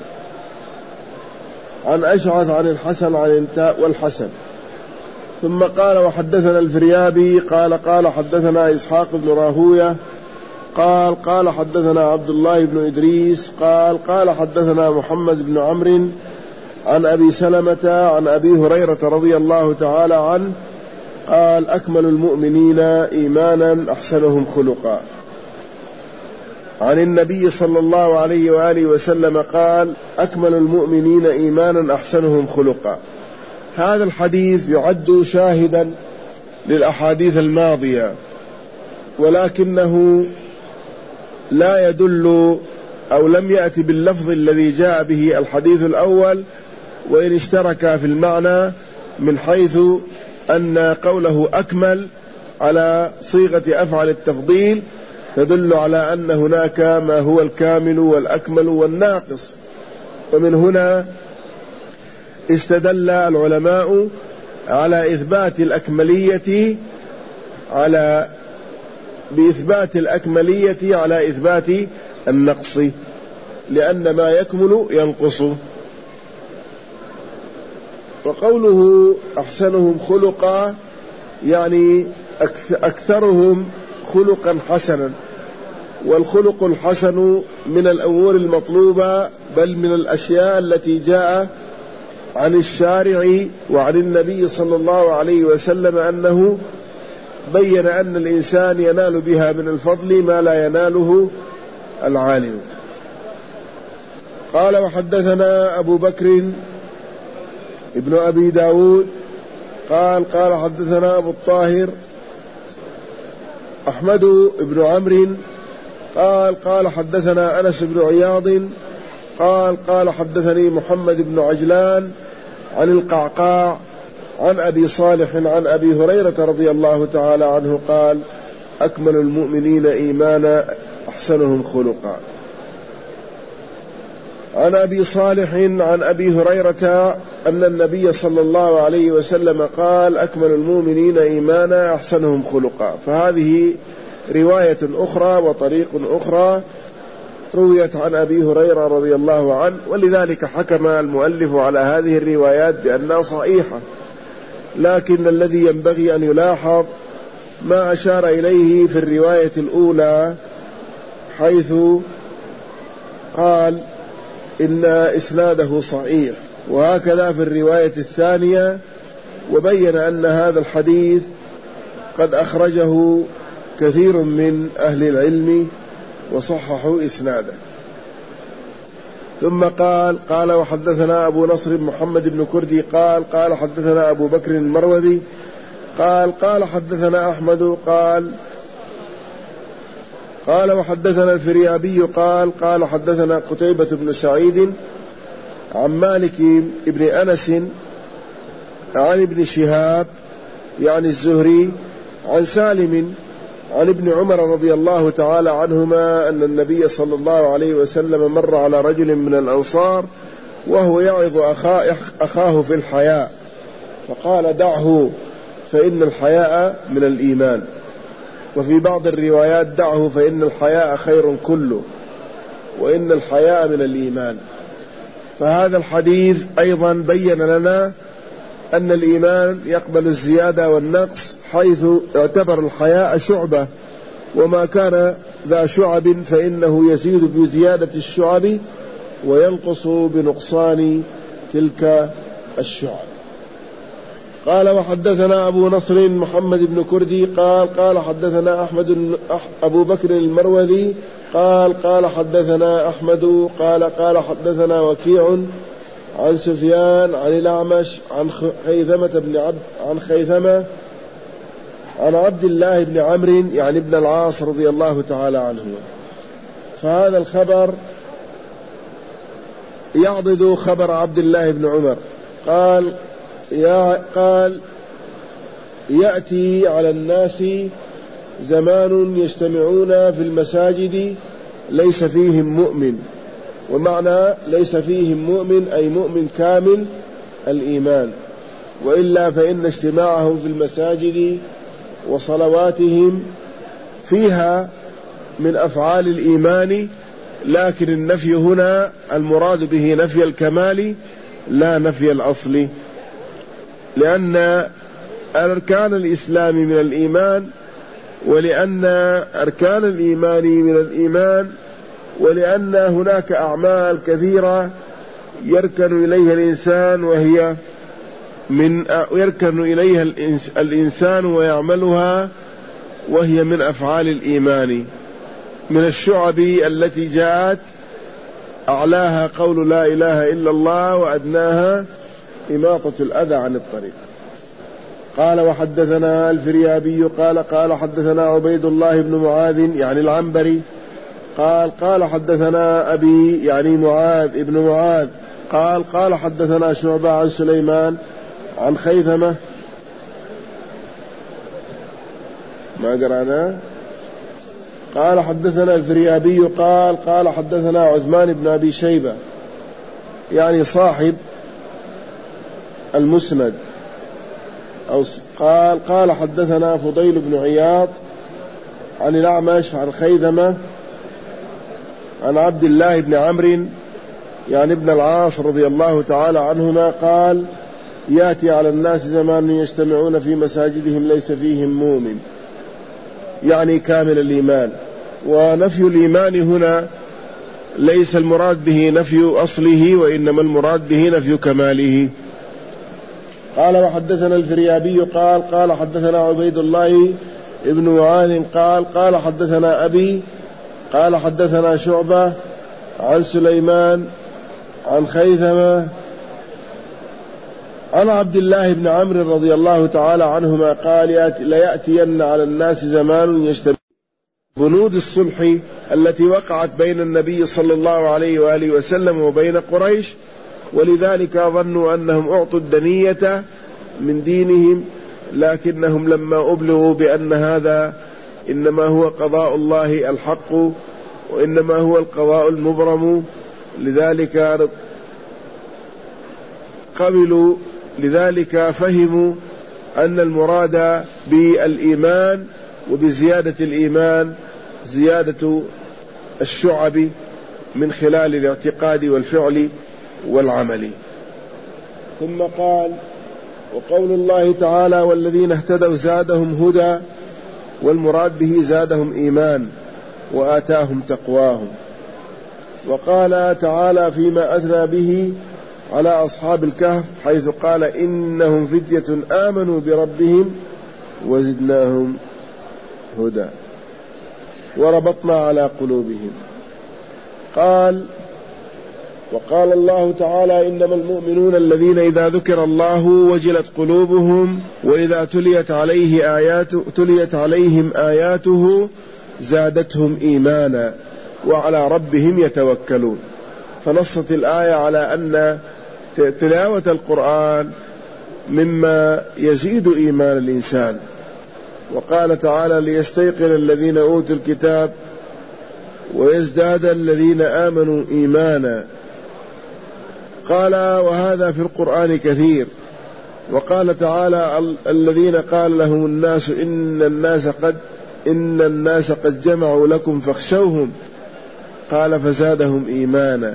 عن أشعث عن الحسن عن انتاء والحسن. ثم قال وحدثنا الفريابي قال قال حدثنا إسحاق بن راهوية قال قال حدثنا عبد الله بن إدريس قال قال حدثنا محمد بن عمرو عن أبي سلمة عن أبي هريرة رضي الله تعالى عنه قال أكمل المؤمنين إيمانا أحسنهم خلقا. عن النبي صلى الله عليه وآله وسلم قال أكمل المؤمنين إيمانا أحسنهم خلقا. هذا الحديث يعد شاهدا للأحاديث الماضية، ولكنه لا يدل أو لم يأتي باللفظ الذي جاء به الحديث الأول، وإن اشترك في المعنى من حيث أن قوله أكمل على صيغة أفعل التفضيل تدل على أن هناك ما هو الكامل والأكمل والناقص. ومن هنا استدل العلماء على إثبات الأكملية على بإثبات الأكملية على إثبات النقص، لأن ما يكمل ينقص. وقوله أحسنهم خلقا يعني أكثرهم خلقا حسنا، والخلق الحسن من الأمور المطلوبة، بل من الأشياء التي جاء عن الشارع وعن النبي صلى الله عليه وسلم أنه بين أن الإنسان ينال بها من الفضل ما لا يناله العالم. قال وحدثنا أبو بكر ابن أبي داود قال قال حدثنا أبو الطاهر أحمد بن عمرو قال قال حدثنا أنس بن عياض قال قال حدثني محمد بن عجلان عن القعقاع عن أبي صالح عن أبي هريرة رضي الله تعالى عنه قال أكمل المؤمنين إيمانا أحسنهم خلقا. عن أبي صالح عن أبي هريرة أن النبي صلى الله عليه وسلم قال أكمل المؤمنين إيمانا أحسنهم خلقا. فهذه رواية أخرى وطريق أخرى رويت عن أبي هريرة رضي الله عنه، ولذلك حكم المؤلف على هذه الروايات بأنها صحيحة. لكن الذي ينبغي أن يلاحظ ما أشار إليه في الرواية الأولى، حيث قال إن إسناده صحيح، وهكذا في الرواية الثانية، وبين أن هذا الحديث قد أخرجه كثير من أهل العلم وصححوا إسناده. ثم قال قال وحدثنا أبو نصر محمد بن كردي قال قال حدثنا أبو بكر المروذي قال قال حدثنا أحمد قال قال وحدثنا الفريابي قال قال حدثنا قتيبة بن سعيد عن مالك بن أنس عن ابن شهاب يعني الزهري عن سالم عن ابن عمر رضي الله تعالى عنهما أن النبي صلى الله عليه وسلم مر على رجل من الأنصار وهو يعظ أخاه في الحياء، فقال دعه فإن الحياء من الإيمان. وفي بعض الروايات دعه فإن الحياء خير كله، وإن الحياء من الإيمان. فهذا الحديث أيضا بين لنا أن الإيمان يقبل الزيادة والنقص، حيث اعتبر الحياء شعبة، وما كان ذا شعب فإنه يزيد بزيادة الشعب وينقص بنقصان تلك الشعب. قال وحدثنا أبو نصر محمد بن كردي قال قال حدثنا أحمد أبو بكر المروذي قال قال حدثنا أحمد قال قال حدثنا وكيع عن سفيان عن الأعمش عن خيثمة بن عبد عن خيثمة عن عبد الله بن عمرو يعني ابن العاص رضي الله تعالى عنه. فهذا الخبر يعضد خبر عبد الله بن عمر. قال يا قال يأتي على الناس زمان يجتمعون في المساجد ليس فيهم مؤمن، ومعنى ليس فيهم مؤمن أي مؤمن كامل الإيمان، وإلا فإن اجتماعهم في المساجد وصلواتهم فيها من أفعال الإيمان، لكن النفي هنا المراد به نفي الكمال لا نفي الأصل، لأن أركان الإسلام من الإيمان، ولأن أركان الإيمان من الإيمان، ولأن هناك أعمال كثيرة يركن إليها الإنسان وهي من يركن إليها الإنسان ويعملها وهي من أفعال الإيمان، من الشعب التي جاءت أعلاها قول لا إله إلا الله وأدناها إماطة الأذى عن الطريق. قال وحدثنا الفريابي قال قال حدثنا عبيد الله بن معاذ يعني العنبري قال قال حدثنا أبي يعني معاذ ابن معاذ قال قال حدثنا شعبة عن سليمان عن خيثمة ما قرأنا. قال حدثنا الفريابي قال قال حدثنا عثمان بن أبي شيبة يعني صاحب المسند، أو قال قال حدثنا فضيل بن عياض عن الأعمش عن خيثمة عن عبد الله بن عمرو يعني ابن العاص رضي الله تعالى عنهما قال يأتي على الناس زمان يجتمعون في مساجدهم ليس فيهم مؤمن، يعني كامل الإيمان. ونفي الإيمان هنا ليس المراد به نفي أصله، وإنما المراد به نفي كماله. قال وحدثنا الفريابي قال قال حدثنا عبيد الله ابن معاذ قال قال حدثنا أبي قال حدثنا شعبة عن سليمان عن خيثمة عن عبد الله بن عمرو رضي الله تعالى عنهما قال ليأتين على الناس زمان يجتمع بنود الصلح التي وقعت بين النبي صلى الله عليه وآله وسلم وبين قريش، ولذلك ظنوا أنهم أعطوا الدنية من دينهم، لكنهم لما أبلغوا بأن هذا إنما هو قضاء الله الحق وإنما هو القضاء المبرم، لذلك قبلوا، لذلك فهموا أن المراد بالإيمان وبزيادة الإيمان زيادة الشعب من خلال الاعتقاد والفعل والعمل. ثم قال وقول الله تعالى والذين اهتدوا زادهم هدى، والمراد به زادهم إيمان وآتاهم تقواهم. وقال تعالى فيما أثنى به على أصحاب الكهف حيث قال إنهم فتية آمنوا بربهم وزدناهم هدى وربطنا على قلوبهم. قال وقال الله تعالى إنما المؤمنون الذين إذا ذكر الله وجلت قلوبهم وإذا تليت عليه آياته تليت عليهم آياته زادتهم إيمانا وعلى ربهم يتوكلون. فنصت الآية على أن تلاوة القرآن مما يزيد إيمان الإنسان. وقال تعالى ليستيقن الذين أوتوا الكتاب ويزداد الذين آمنوا إيمانا. قال وهذا في القرآن كثير. وقال تعالى الذين قال لهم الناس إن الناس قد إن الناس قد جمعوا لكم فاخشوهم قال فزادهم إيمانا.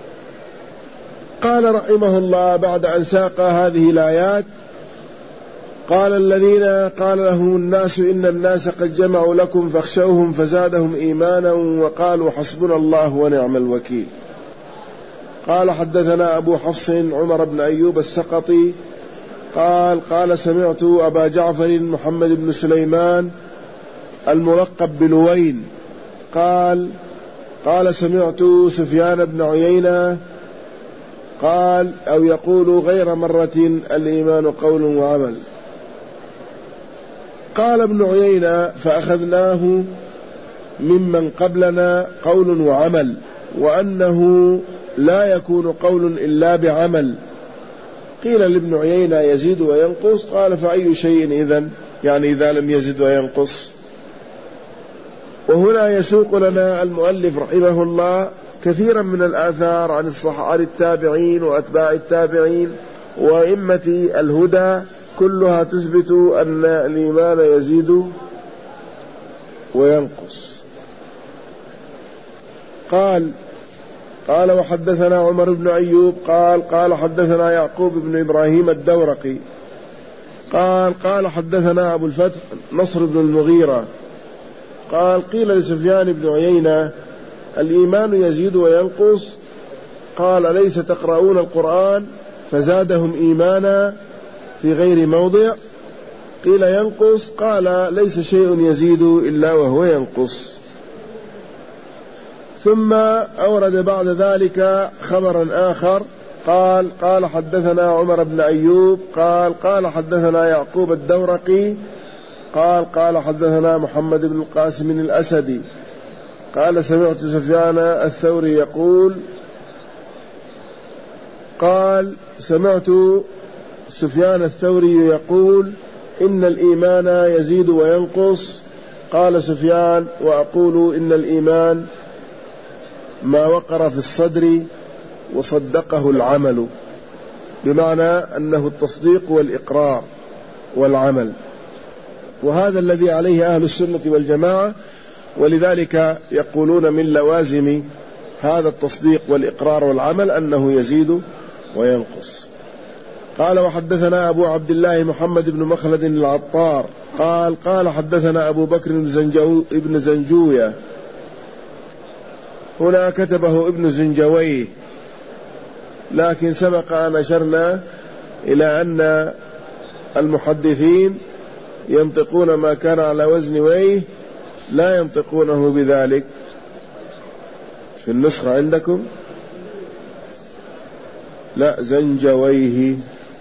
قال رحمه الله بعد أن ساق هذه الآيات قال الذين قال لهم الناس إن الناس قد جمعوا لكم فاخشوهم فزادهم إيمانا وقالوا حسبنا الله ونعم الوكيل. قال حدثنا أبو حفص عمر بن أيوب السقطي قال قال سمعت أبا جعفر محمد بن سليمان الملقب بلوين قال قال سمعت سفيان بن عيينة قال أو يقول غير مرة الإيمان قول وعمل. قال ابن عيينة فأخذناه ممن قبلنا قول وعمل، وأنه لا يكون قول إلا بعمل. قيل لابن عيينة يزيد وينقص، قال فأي شيء إذن، يعني إذا لم يزد وينقص. وهنا يسوق لنا المؤلف رحمه الله كثيرا من الآثار عن عن التابعين وأتباع التابعين وأئمة الهدى، كلها تثبت أن الإيمان يزيد وينقص. قال قال وحدثنا عمر بن أيوب قال قال حدثنا يعقوب بن إبراهيم الدورقي قال قال حدثنا أبو الفتح نصر بن المغيرة قال قيل لسفيان بن عيينة الإيمان يزيد وينقص، قال ليس تقرؤون القرآن فزادهم إيمانا في غير موضع؟ قيل ينقص، قال ليس شيء يزيد إلا وهو ينقص. ثم أورد بعد ذلك خبرا آخر قال قال حدثنا عمر بن أيوب قال قال حدثنا يعقوب الدورقي قال قال حدثنا محمد بن القاسم الأسدي قال سمعت سفيان الثوري يقول قال سمعت سفيان الثوري يقول إن الإيمان يزيد وينقص. قال سفيان وأقول إن الإيمان ما وقر في الصدر وصدقه العمل، بمعنى أنه التصديق والإقرار والعمل، وهذا الذي عليه أهل السنة والجماعة، ولذلك يقولون من لوازم هذا التصديق والإقرار والعمل أنه يزيد وينقص. قال وحدثنا أبو عبد الله محمد بن مخلد العطار قال قال حدثنا أبو بكر بن زنجوية. هنا كتبه ابن زنجويه، لكن سبق أن أشرنا إلى أن المحدثين ينطقون ما كان على وزن ويه، لا ينطقونه بذلك. في النسخة عندكم لا، زنجويه،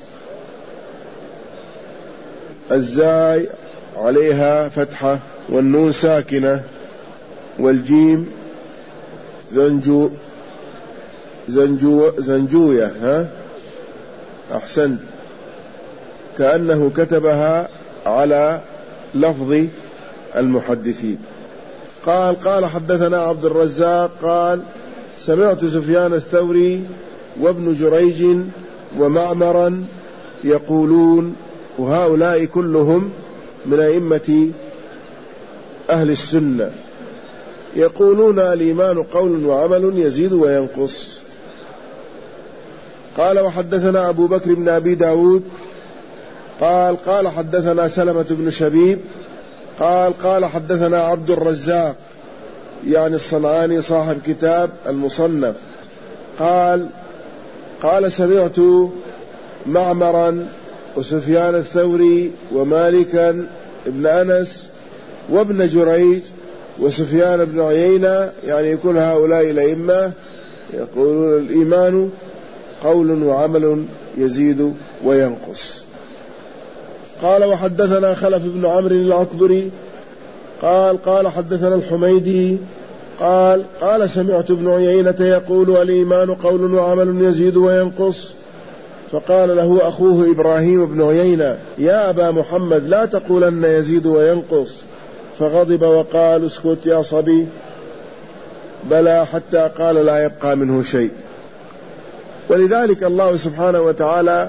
الزاي عليها فتحة والنون ساكنة والجيم زنجو زنجو زنجوية. ها أحسنت، كأنه كتبها على لفظ المحدثين. قال قال حدثنا عبد الرزاق قال سمعت سفيان الثوري وابن جريج ومعمرا يقولون، وهؤلاء كلهم من أئمة أهل السنة، يقولون الإيمان قول وعمل يزيد وينقص. قال وحدثنا أبو بكر بن أبي داود قال قال حدثنا سلمة بن شبيب قال قال حدثنا عبد الرزاق يعني الصنعاني صاحب كتاب المصنف قال قال سمعت معمرا وسفيان الثوري ومالكا ابن أنس وابن جريج وسفيان بن عيينة، يعني كل هؤلاء الأئمة يقولون الإيمان قول وعمل يزيد وينقص. قال وحدثنا خلف بن عمرو العكبري قال قال حدثنا الحميدي قال قال سمعت ابن عيينة يقول الإيمان قول وعمل يزيد وينقص، فقال له أخوه إبراهيم بن عيينة يا أبا محمد لا تقولن يزيد وينقص، فغضب وقال اسكت يا صبي، بلى، حتى قال لا يبقى منه شيء. ولذلك الله سبحانه وتعالى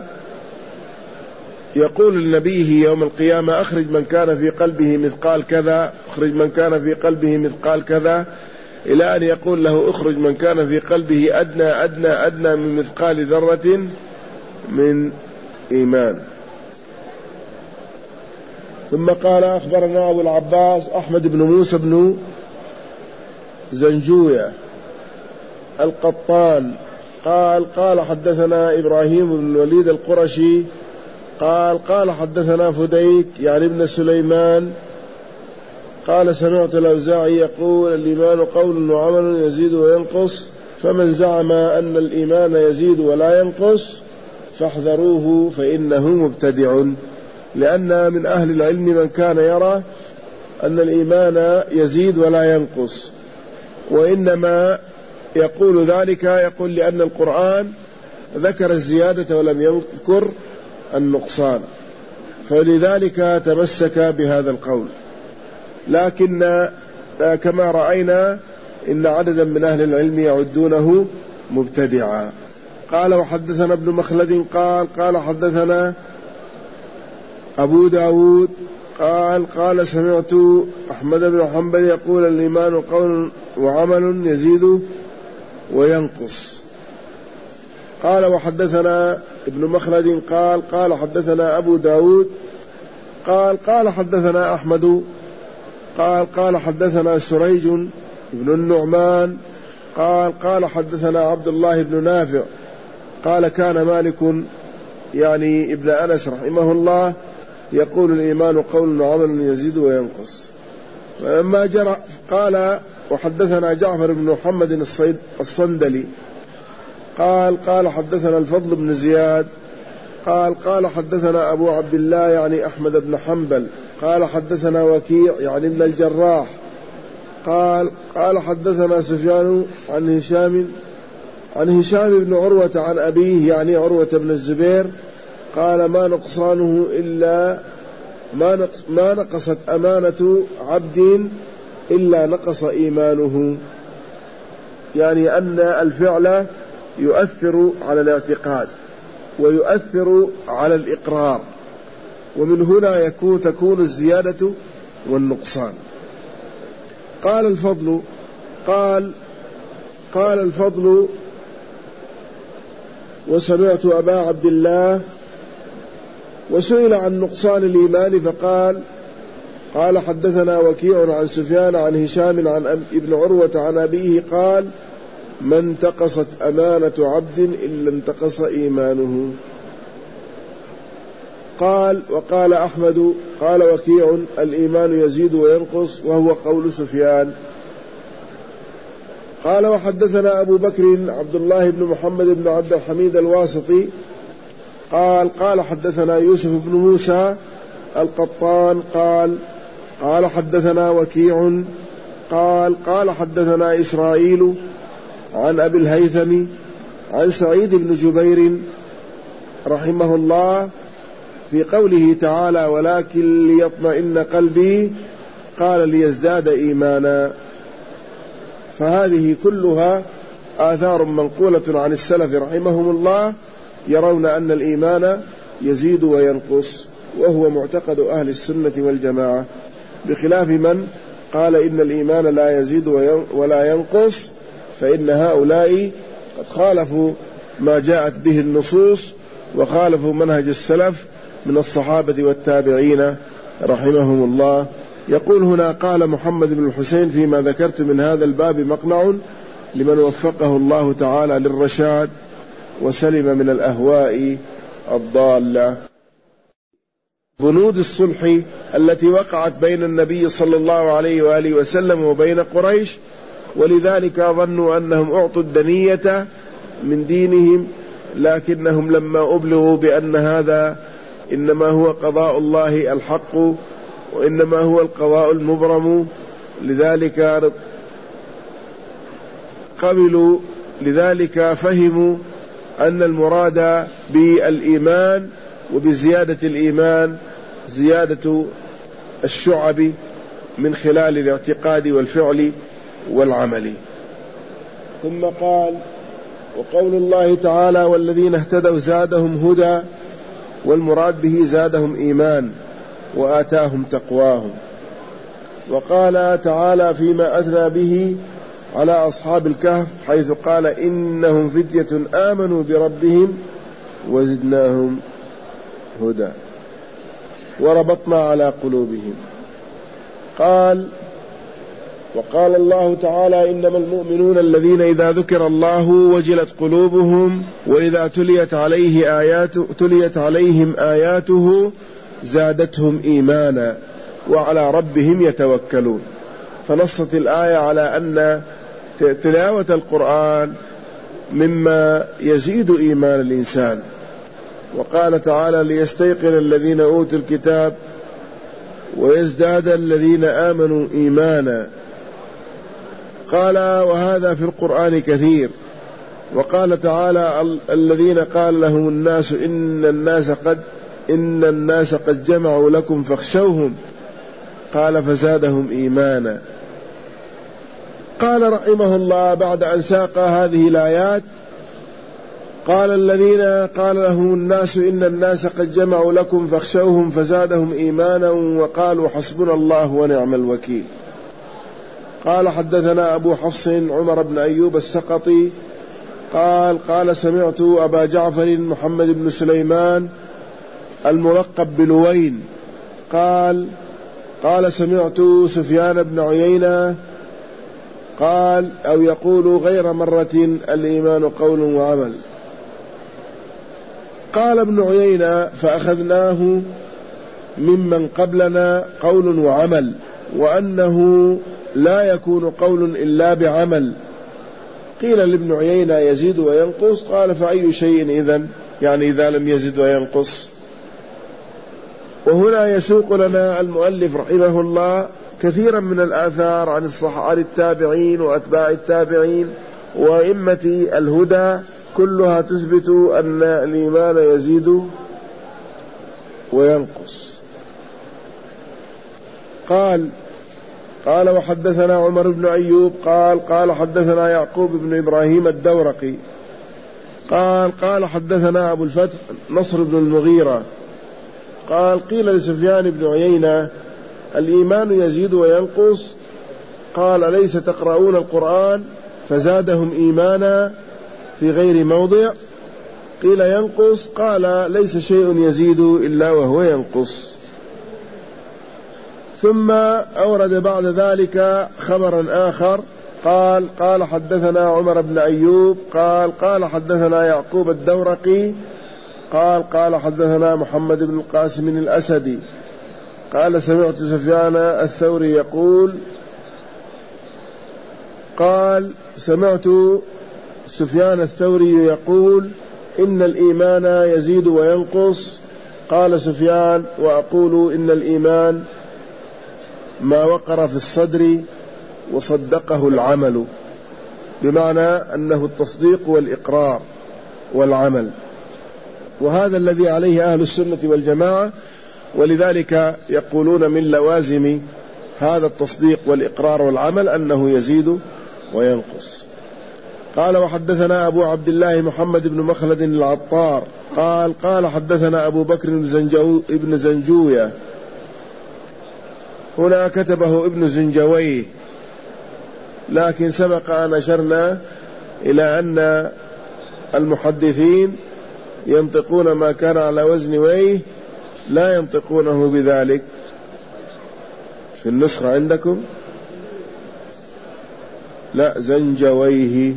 يقول لنبيه يوم القيامة أخرج من كان في قلبه مثقال كذا، أخرج من كان في قلبه مثقال كذا، إلى أن يقول له أخرج من كان في قلبه أدنى أدنى أدنى من مثقال ذرة من إيمان. ثم قال أخبرنا أبو العباس أحمد بن موسى بن زنجوية القطان قال قال حدثنا إبراهيم بن الوليد القرشي قال قال حدثنا فديك يعني ابن سليمان قال سمعت الأوزاعي يقول الإيمان قول وعمل يزيد وينقص، فمن زعم أن الإيمان يزيد ولا ينقص فاحذروه فإنه مبتدع. لأن من أهل العلم من كان يرى أن الإيمان يزيد ولا ينقص، وإنما يقول ذلك يقول لأن القرآن ذكر الزيادة ولم يذكر النقصان، فلذلك تمسك بهذا القول. لكن كما رأينا إن عددا من أهل العلم يعدونه مبتدعا. قال وحدثنا ابن مخلد قال قال حدثنا أبو داود قال قال سمعت أحمد بن حنبل يقول الإيمان قول وعمل يزيد وينقص. قال وحدثنا ابن مخلد قال قال حدثنا أبو داود قال قال حدثنا أحمد قال قال حدثنا سريج بن النعمان قال قال حدثنا عبد الله بن نافع قال كان مالك يعني ابن أنس رحمه الله يقول الإيمان قول وعمل يزيد وينقص. فلما جرى قال وحدثنا جعفر بن محمد الصندلي قال قال حدثنا الفضل بن زياد قال قال حدثنا أبو عبد الله يعني أحمد بن حنبل قال حدثنا وكيع يعني ابن الجراح قال قال حدثنا سفيان عن هشام عن هشام بن عروة عن أبيه يعني عروة بن الزبير قال ما نقصانه إلا ما, نقص ما نقصت أمانة عبد إلا نقص إيمانه، يعني أن الفعل يؤثر على الاعتقاد ويؤثر على الإقرار، ومن هنا يكون تكون الزيادة والنقصان. قال الفضل قال قال الفضل وسمعت أبا عبد الله وسئل عن نقصان الإيمان فقال قال حدثنا وكيع عن سفيان عن هشام عن ابن عروة عن أبيه قال ما انتقصت أمانة عبد إلا انتقص إيمانه. قال وقال أحمد قال وكيع الإيمان يزيد وينقص وهو قول سفيان. قال وحدثنا أبو بكر عبد الله بن محمد بن عبد الحميد الواسطي قال قال حدثنا يوسف بن موسى القطان قال قال حدثنا وكيع قال قال حدثنا إسرائيل عن أبي الهيثم عن سعيد بن جبير رحمه الله في قوله تعالى ولكن ليطمئن قلبي قال ليزداد إيمانا. فهذه كلها آثار منقولة عن السلف رحمهم الله يرون أن الإيمان يزيد وينقص، وهو معتقد أهل السنة والجماعة، بخلاف من قال إن الإيمان لا يزيد ولا ينقص، فإن هؤلاء قد خالفوا ما جاءت به النصوص وخالفوا منهج السلف من الصحابة والتابعين رحمهم الله. يقول هنا قال محمد بن الحسين فيما ذكرت من هذا الباب مقنع لمن وفقه الله تعالى للرشاد وسلم من الأهواء الضالة. بنود الصلح التي وقعت بين النبي صلى الله عليه وآله وسلم وبين قريش، ولذلك ظنوا أنهم أعطوا الدنية من دينهم، لكنهم لما أبلغوا بأن هذا إنما هو قضاء الله الحق وإنما هو القضاء المبرم، لذلك قبلوا، لذلك فهموا أن المراد بالإيمان وبزيادة الإيمان زيادة الشعب من خلال الاعتقاد والفعل والعمل. ثم قال وقول الله تعالى والذين اهتدوا زادهم هدى، والمراد به زادهم إيمان وآتاهم تقواهم. وقال تعالى فيما أثنى به على أصحاب الكهف حيث قال إنهم فتية آمنوا بربهم وزدناهم هدى وربطنا على قلوبهم. قال وقال الله تعالى إنما المؤمنون الذين إذا ذكر الله وجلت قلوبهم وإذا تليت عليه آياته تليت عليهم آياته زادتهم إيمانا وعلى ربهم يتوكلون. فنصت الآية على أن تلاوة القرآن مما يزيد إيمان الإنسان. وقال تعالى ليستيقن الذين أوتوا الكتاب ويزداد الذين آمنوا إيمانا. قال وهذا في القرآن كثير. وقال تعالى الذين قال لهم الناس إن الناس قد إن الناس قد جمعوا لكم فاخشوهم قال فزادهم إيمانا. قال رحمه الله بعد أن ساق هذه الآيات قال الذين قال لهم الناس إن الناس قد جمعوا لكم فاخشوهم فزادهم إيمانا وقالوا حسبنا الله ونعم الوكيل. قال حدثنا أبو حفص عمر بن أيوب السقطي قال قال سمعت أبا جعفر محمد بن سليمان الملقب بلوين قال قال سمعت سفيان بن عيينة قال أو يقول غير مرة الإيمان قول وعمل. قال ابن عيينة فأخذناه ممن قبلنا قول وعمل، وأنه لا يكون قول إلا بعمل. قيل لابن عيينة يزيد وينقص، قال فأي شيء إذن، يعني إذا لم يزد وينقص. وهنا يسوق لنا المؤلف رحمه الله كثيرا من الآثار عن الصحابة التابعين وأتباع التابعين وأئمة الهدى، كلها تثبت أن الإيمان يزيد وينقص. قال قال وحدثنا عمر بن أيوب قال قال حدثنا يعقوب بن إبراهيم الدورقي قال قال حدثنا أبو الفتح نصر بن المغيرة قال قيل لسفيان بن عيينة الإيمان يزيد وينقص، قال ليس تقرؤون القرآن فزادهم إيمانا في غير موضع. قيل ينقص، قال ليس شيء يزيد إلا وهو ينقص. ثم أورد بعد ذلك خبرا آخر قال قال حدثنا عمر بن أيوب قال قال حدثنا يعقوب الدورقي قال قال حدثنا محمد بن القاسم الأسدي قال سمعت سفيان الثوري يقول قال سمعت سفيان الثوري يقول إن الإيمان يزيد وينقص. قال سفيان وأقول إن الإيمان ما وقر في الصدر وصدقه العمل، بمعنى أنه التصديق والإقرار والعمل، وهذا الذي عليه أهل السنة والجماعة، ولذلك يقولون من لوازم هذا التصديق والإقرار والعمل أنه يزيد وينقص. قال وحدثنا أبو عبد الله محمد بن مخلد العطار قال قال حدثنا أبو بكر بن زنجوية، هنا كتبه ابن زنجويه، لكن سبق أن أشرنا إلى أن المحدثين ينطقون ما كان على وزن ويه، لا ينطقونه بذلك. في النسخة عندكم لا زنجويه،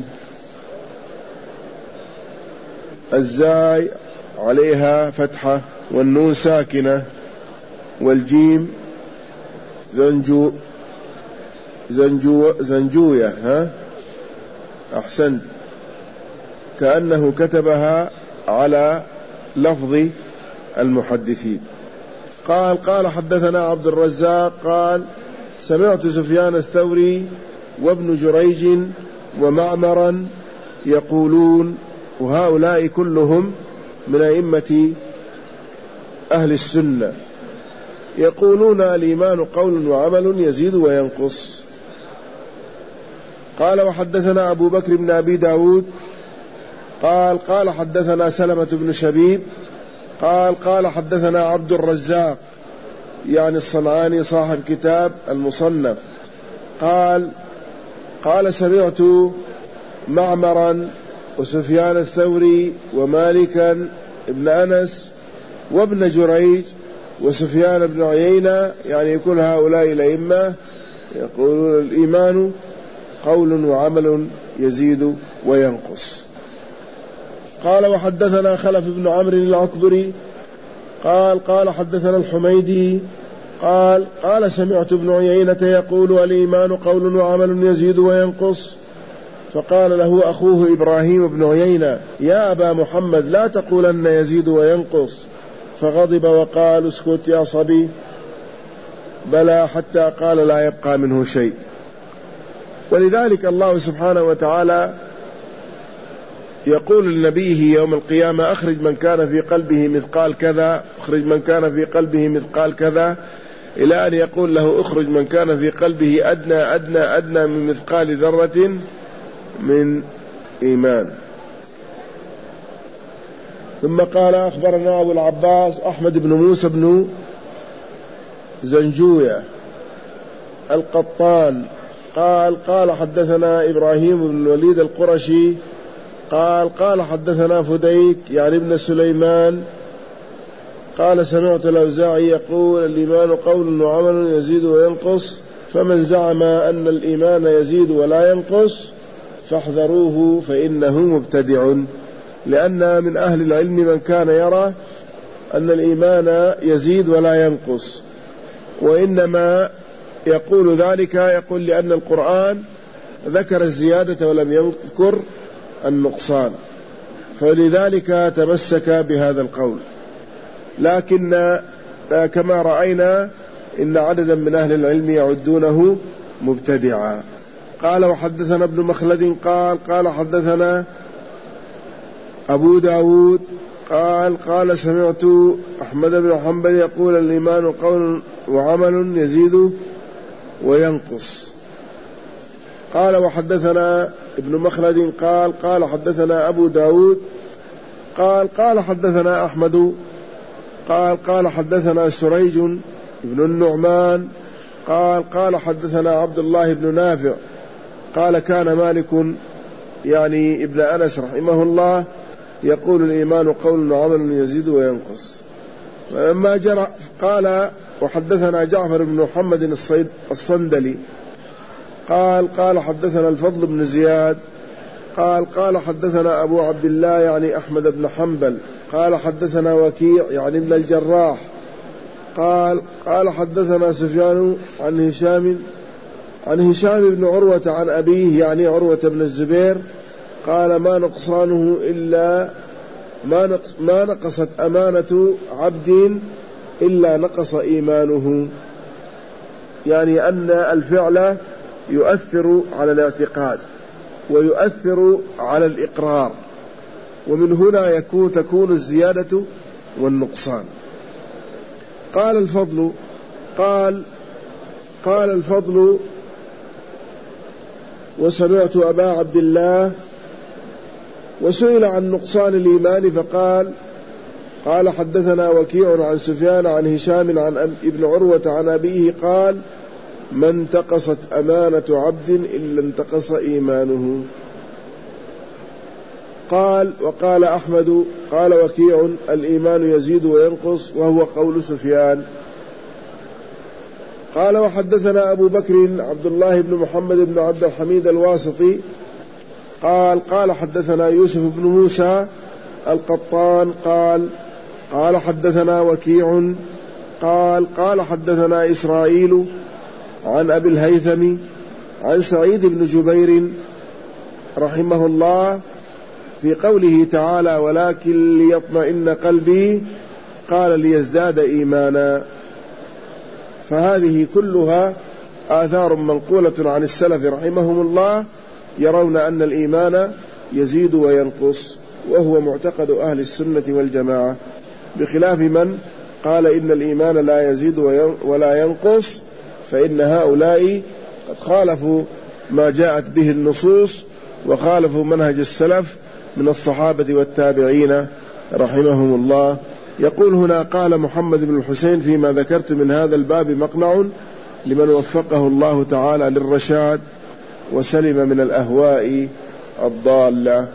الزاي عليها فتحة والنون ساكنة والجيم زنجو زنجو زنجوية. ها أحسنت، كأنه كتبها على لفظ المحدثين. قال قال حدثنا عبد الرزاق قال سمعت سفيان الثوري وابن جريج ومعمرا يقولون، وهؤلاء كلهم من أئمة أهل السنة، يقولون الإيمان قول وعمل يزيد وينقص. قال وحدثنا أبو بكر بن أبي داود قال قال حدثنا سلمة بن شبيب قال قال حدثنا عبد الرزاق يعني الصنعاني صاحب كتاب المصنف قال قال سمعت معمرا وسفيان الثوري ومالكا ابن أنس وابن جريج وسفيان بن عيينة، يعني كل هؤلاء الأئمة يقولون الإيمان قول وعمل يزيد وينقص. قال وحدثنا خلف بن عمرو العكبري قال قال حدثنا الحميدي قال قال سمعت ابن عيينة يقول الإيمان قول وعمل يزيد وينقص. فقال له أخوه إبراهيم بن عيينة يا أبا محمد لا تقولن يزيد وينقص، فغضب وقال اسكت يا صبي، بلى، حتى قال لا يبقى منه شيء. ولذلك الله سبحانه وتعالى يقول لنبيه يوم القيامة أخرج من كان في قلبه مثقال كذا، أخرج من كان في قلبه مثقال كذا، إلى أن يقول له أخرج من كان في قلبه أدنى أدنى أدنى من مثقال ذرة من إيمان. ثم قال أخبرنا أبو العباس أحمد بن موسى بن زنجوية القطان قال قال حدثنا إبراهيم بن الوليد القرشي قال قال حدثنا فديك يعني ابن سليمان قال سمعت الأوزاعي يقول الإيمان قول وعمل يزيد وينقص، فمن زعم أن الإيمان يزيد ولا ينقص فاحذروه فإنه مبتدع. لأن من أهل العلم من كان يرى أن الإيمان يزيد ولا ينقص، وإنما يقول ذلك يقول لأن القرآن ذكر الزيادة ولم يذكر النقصان، فلذلك تمسك بهذا القول. لكن كما رأينا إن عددا من أهل العلم يعدونه مبتدعا. قال وحدثنا ابن مخلد قال قال حدثنا أبو داود قال قال سمعت أحمد بن حنبل يقول الإيمان قول وعمل يزيد وينقص. قال وحدثنا ابن مخلد قال قال حدثنا أبو داود قال قال حدثنا أحمد قال قال حدثنا سريج بن النعمان قال قال حدثنا عبد الله بن نافع قال كان مالك يعني ابن أنس رحمه الله يقول الإيمان قول وعمل يزيد وينقص. فلما جرى قال وحدثنا جعفر بن محمد الصندلي قال قال حدثنا الفضل بن زياد قال قال حدثنا أبو عبد الله يعني أحمد بن حنبل قال حدثنا وكيع يعني ابن الجراح قال قال حدثنا سفيان عن هشام عن هشام بن عروة عن أبيه يعني عروة بن الزبير قال ما نقصانه إلا ما, نقص ما نقصت أمانة عبد إلا نقص إيمانه، يعني أن الفعل يؤثر على الاعتقاد ويؤثر على الإقرار، ومن هنا يكون تكون الزيادة والنقصان. قال الفضل قال قال الفضل وسمعت أبا عبد الله وسئل عن نقصان الإيمان فقال قال حدثنا وكيع عن سفيان عن هشام عن ابن عروة عن أبيه قال ما انتقصت أمانة عبد إلا انتقص إيمانه. قال وقال أحمد قال وكيع الإيمان يزيد وينقص وهو قول سفيان. قال وحدثنا أبو بكر عبد الله بن محمد بن عبد الحميد الواسطي قال قال حدثنا يوسف بن موسى القطان قال قال حدثنا وكيع قال قال حدثنا إسرائيل عن أبي الهيثم عن سعيد بن جبير رحمه الله في قوله تعالى ولكن ليطمئن قلبي قال ليزداد إيمانا. فهذه كلها آثار منقولة عن السلف رحمهم الله يرون أن الإيمان يزيد وينقص، وهو معتقد أهل السنة والجماعة، بخلاف من قال إن الإيمان لا يزيد ولا ينقص، فإن هؤلاء قد خالفوا ما جاءت به النصوص وخالفوا منهج السلف من الصحابة والتابعين رحمهم الله. يقول هنا قال محمد بن الحسين فيما ذكرت من هذا الباب مقنع لمن وفقه الله تعالى للرشاد وسلم من الأهواء الضالة.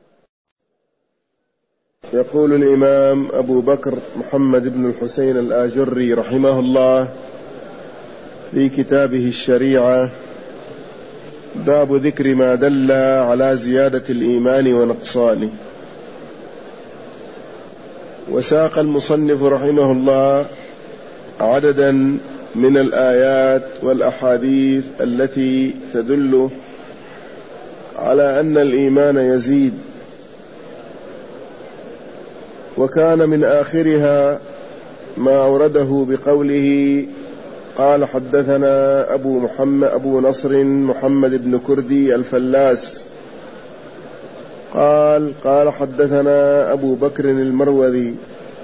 يقول الإمام أبو بكر محمد بن الحسين الآجري رحمه الله في كتابه الشريعة باب ذكر ما دل على زيادة الإيمان ونقصانه. وساق المصنف رحمه الله عددا من الآيات والأحاديث التي تدل على أن الإيمان يزيد، وكان من آخرها ما أورده بقوله قال حدثنا أبو محمد أبو نصر محمد بن كردي الفلاس قال قال حدثنا أبو بكر المروذي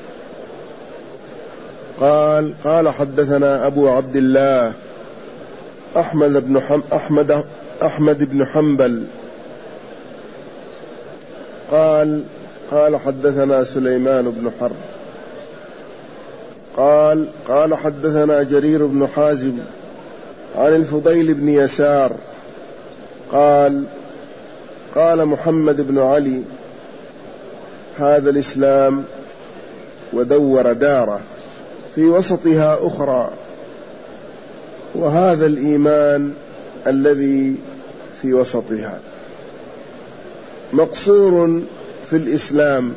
قال قال حدثنا أبو عبد الله أحمد بن حم أحمد أحمد بن حنبل قال قال حدثنا سليمان بن حرب قال قال حدثنا جرير بن حازم عن الفضيل بن يسار قال قال محمد بن علي هذا الإسلام ودور داره في وسطها أخرى، وهذا الإيمان الذي في وسطها مقصور في الإسلام.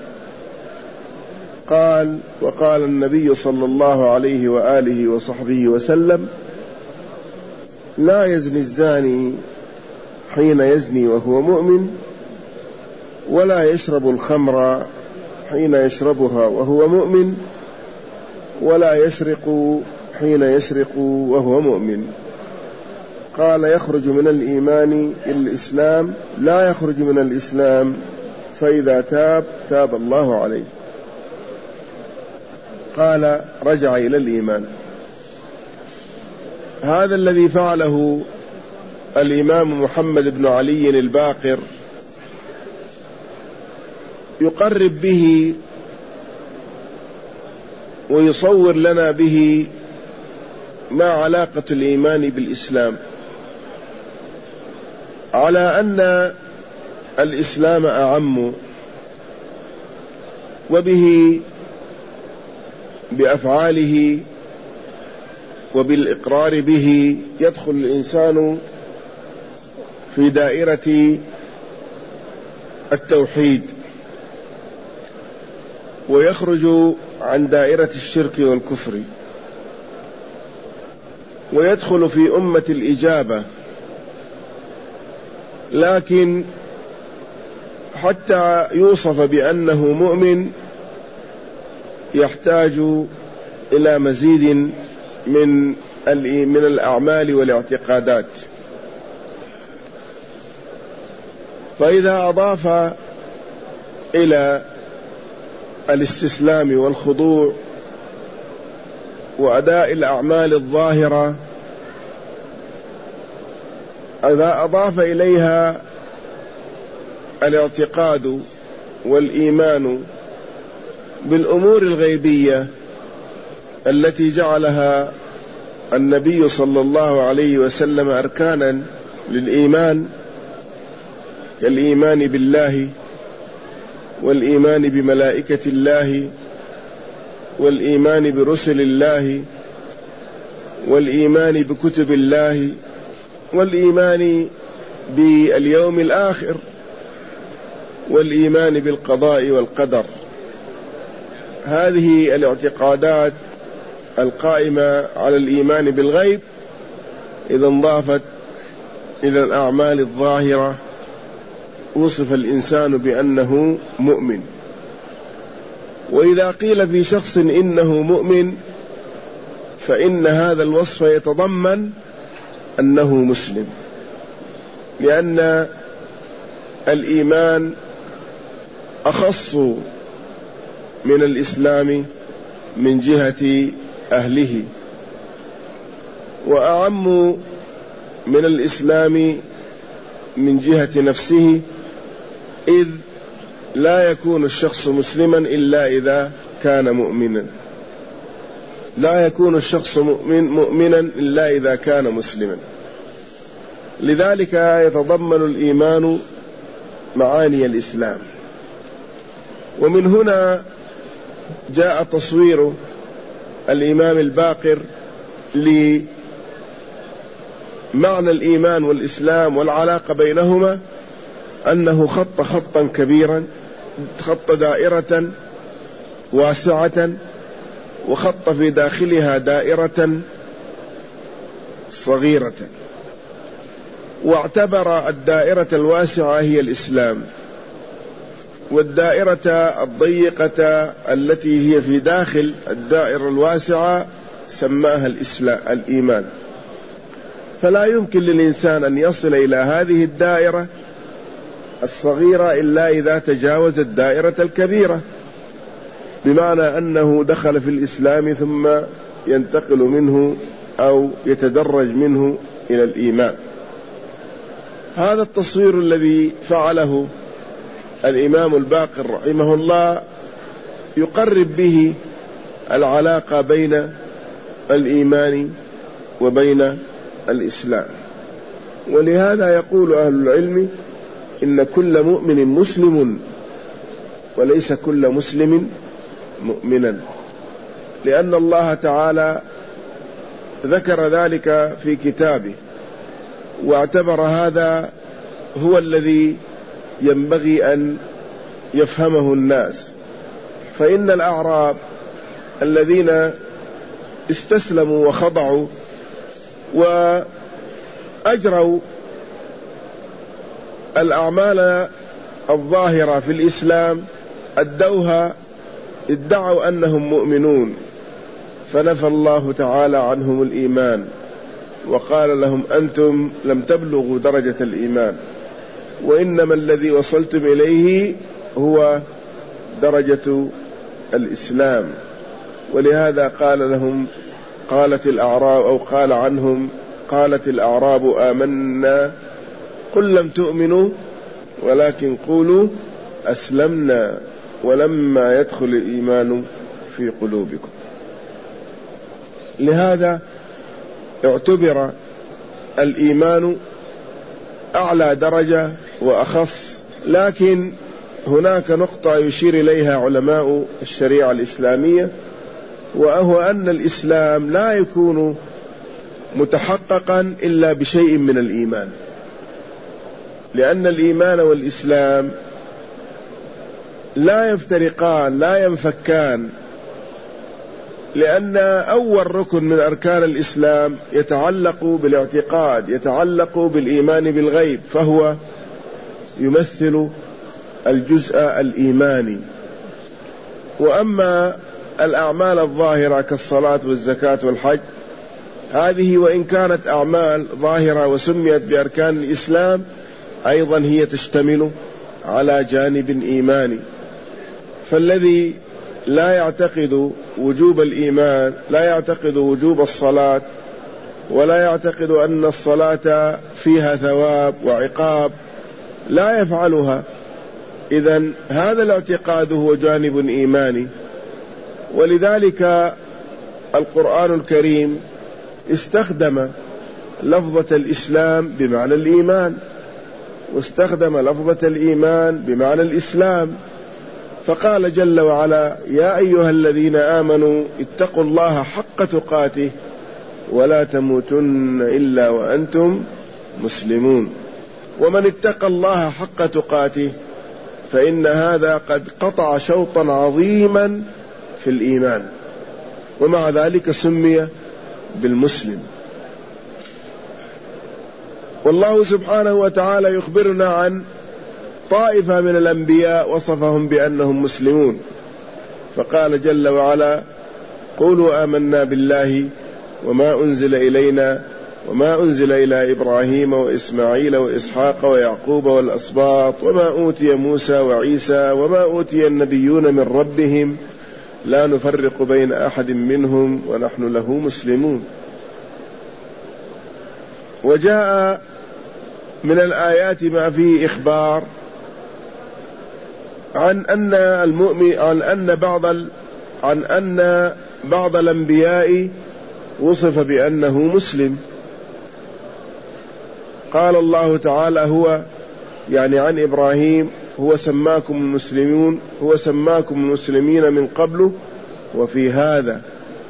قال وقال النبي صلى الله عليه وآله وصحبه وسلم لا يزني الزاني حين يزني وهو مؤمن، ولا يشرب الخمر حين يشربها وهو مؤمن، ولا يسرق حين يسرق وهو مؤمن. قال يخرج من الإيمان إلى الإسلام لا يخرج من الإسلام، فإذا تاب تاب الله عليه. قال رجع إلى الإيمان. هذا الذي فعله الإمام محمد بن علي الباقر يقرب به ويصور لنا به ما علاقة الإيمان بالإسلام، على أن الإسلام أعم وبه بأفعاله وبالإقرار به يدخل الإنسان في دائرة التوحيد، ويخرج عن دائرة الشرك والكفر، ويدخل في أمة الإجابة. لكن حتى يوصف بأنه مؤمن يحتاج إلى مزيد من من الأعمال والاعتقادات. فإذا أضاف إلى الاستسلام والخضوع وأداء الأعمال الظاهرة، إذا أضاف إليها الاعتقاد والإيمان بالأمور الغيبية التي جعلها النبي صلى الله عليه وسلم أركانا للإيمان، كالإيمان بالله والإيمان بملائكة الله والإيمان برسل الله والإيمان بكتب الله والإيمان باليوم الآخر والإيمان بالقضاء والقدر. هذه الاعتقادات القائمة على الإيمان بالغيب إذا انضافت إلى الأعمال الظاهرة وصف الإنسان بأنه مؤمن. وإذا قيل في شخص إنه مؤمن فإن هذا الوصف يتضمن أنه مسلم، لأن الإيمان أخص من الإسلام من جهة أهله، وأعم من الإسلام من جهة نفسه، إذ لا يكون الشخص مسلما إلا إذا كان مؤمنا، لا يكون الشخص مؤمن مؤمنا إلا إذا كان مسلما. لذلك يتضمن الإيمان معاني الإسلام. ومن هنا جاء تصوير الإمام الباقر لمعنى الإيمان والإسلام والعلاقة بينهما، أنه خط خطا كبيرا، خط دائرة واسعة، وخط في داخلها دائرة صغيرة، واعتبر الدائرة الواسعة هي الإسلام، والدائرة الضيقة التي هي في داخل الدائرة الواسعة سماها الإسلام الإيمان. فلا يمكن للإنسان أن يصل إلى هذه الدائرة الصغيرة إلا إذا تجاوز الدائرة الكبيرة، بمعنى أنه دخل في الإسلام ثم ينتقل منه أو يتدرج منه إلى الإيمان. هذا التصوير الذي فعله الإمام الباقر رحمه الله يقرب به العلاقة بين الإيمان وبين الإسلام. ولهذا يقول أهل العلم إن كل مؤمن مسلم وليس كل مسلم مؤمنا، لأن الله تعالى ذكر ذلك في كتابه، واعتبر هذا هو الذي ينبغي أن يفهمه الناس. فإن الأعراب الذين استسلموا وخضعوا وأجروا الأعمال الظاهرة في الإسلام أدوها، ادعوا أنهم مؤمنون، فنفى الله تعالى عنهم الإيمان وقال لهم أنتم لم تبلغوا درجة الإيمان، وإنما الذي وصلتم إليه هو درجة الإسلام. ولهذا قال لهم قالت الأعراب أو قال عنهم قالت الأعراب آمنا قل لم تؤمنوا ولكن قولوا أسلمنا ولما يدخل الإيمان في قلوبكم. لهذا اعتبر الإيمان أعلى درجة وأخص، لكن هناك نقطة يشير إليها علماء الشريعة الإسلامية، وهو أن الإسلام لا يكون متحققا إلا بشيء من الإيمان، لأن الإيمان والإسلام لا يفترقان لا ينفكان، لأن أول ركن من أركان الإسلام يتعلق بالاعتقاد، يتعلق بالإيمان بالغيب، فهو يمثل الجزء الإيماني. وأما الأعمال الظاهرة كالصلاة والزكاة والحج، هذه وإن كانت أعمال ظاهرة وسميت بأركان الإسلام، أيضا هي تشتمل على جانب إيماني. فالذي لا يعتقد وجوب الإيمان، لا يعتقد وجوب الصلاة، ولا يعتقد أن الصلاة فيها ثواب وعقاب، لا يفعلها. إذن هذا الاعتقاد هو جانب إيماني. ولذلك القرآن الكريم استخدم لفظة الإسلام بمعنى الإيمان، واستخدم لفظة الإيمان بمعنى الإسلام، فقال جل وعلا: يا أيها الذين آمنوا اتقوا الله حق تقاته ولا تموتن إلا وأنتم مسلمون. ومن اتقى الله حق تقاته فإن هذا قد قطع شوطا عظيما في الإيمان، ومع ذلك سمي بالمسلم. والله سبحانه وتعالى يخبرنا عن طائفة من الأنبياء وصفهم بأنهم مسلمون، فقال جل وعلا: قولوا آمنا بالله وما أنزل إلينا وما أنزل إلى إبراهيم وإسماعيل وإسحاق ويعقوب والأسباط وما أوتي موسى وعيسى وما أوتي النبيون من ربهم لا نفرق بين أحد منهم ونحن له مسلمون. وجاء من الآيات ما فيه إخبار عن أن المؤمن عن أن بعض ال... عن أن بعض الأنبياء وصف بأنه مسلم. قال الله تعالى: هو يعني عن إبراهيم: هو سماكم المسلمون هو سماكم المسلمين من قبل وفي هذا.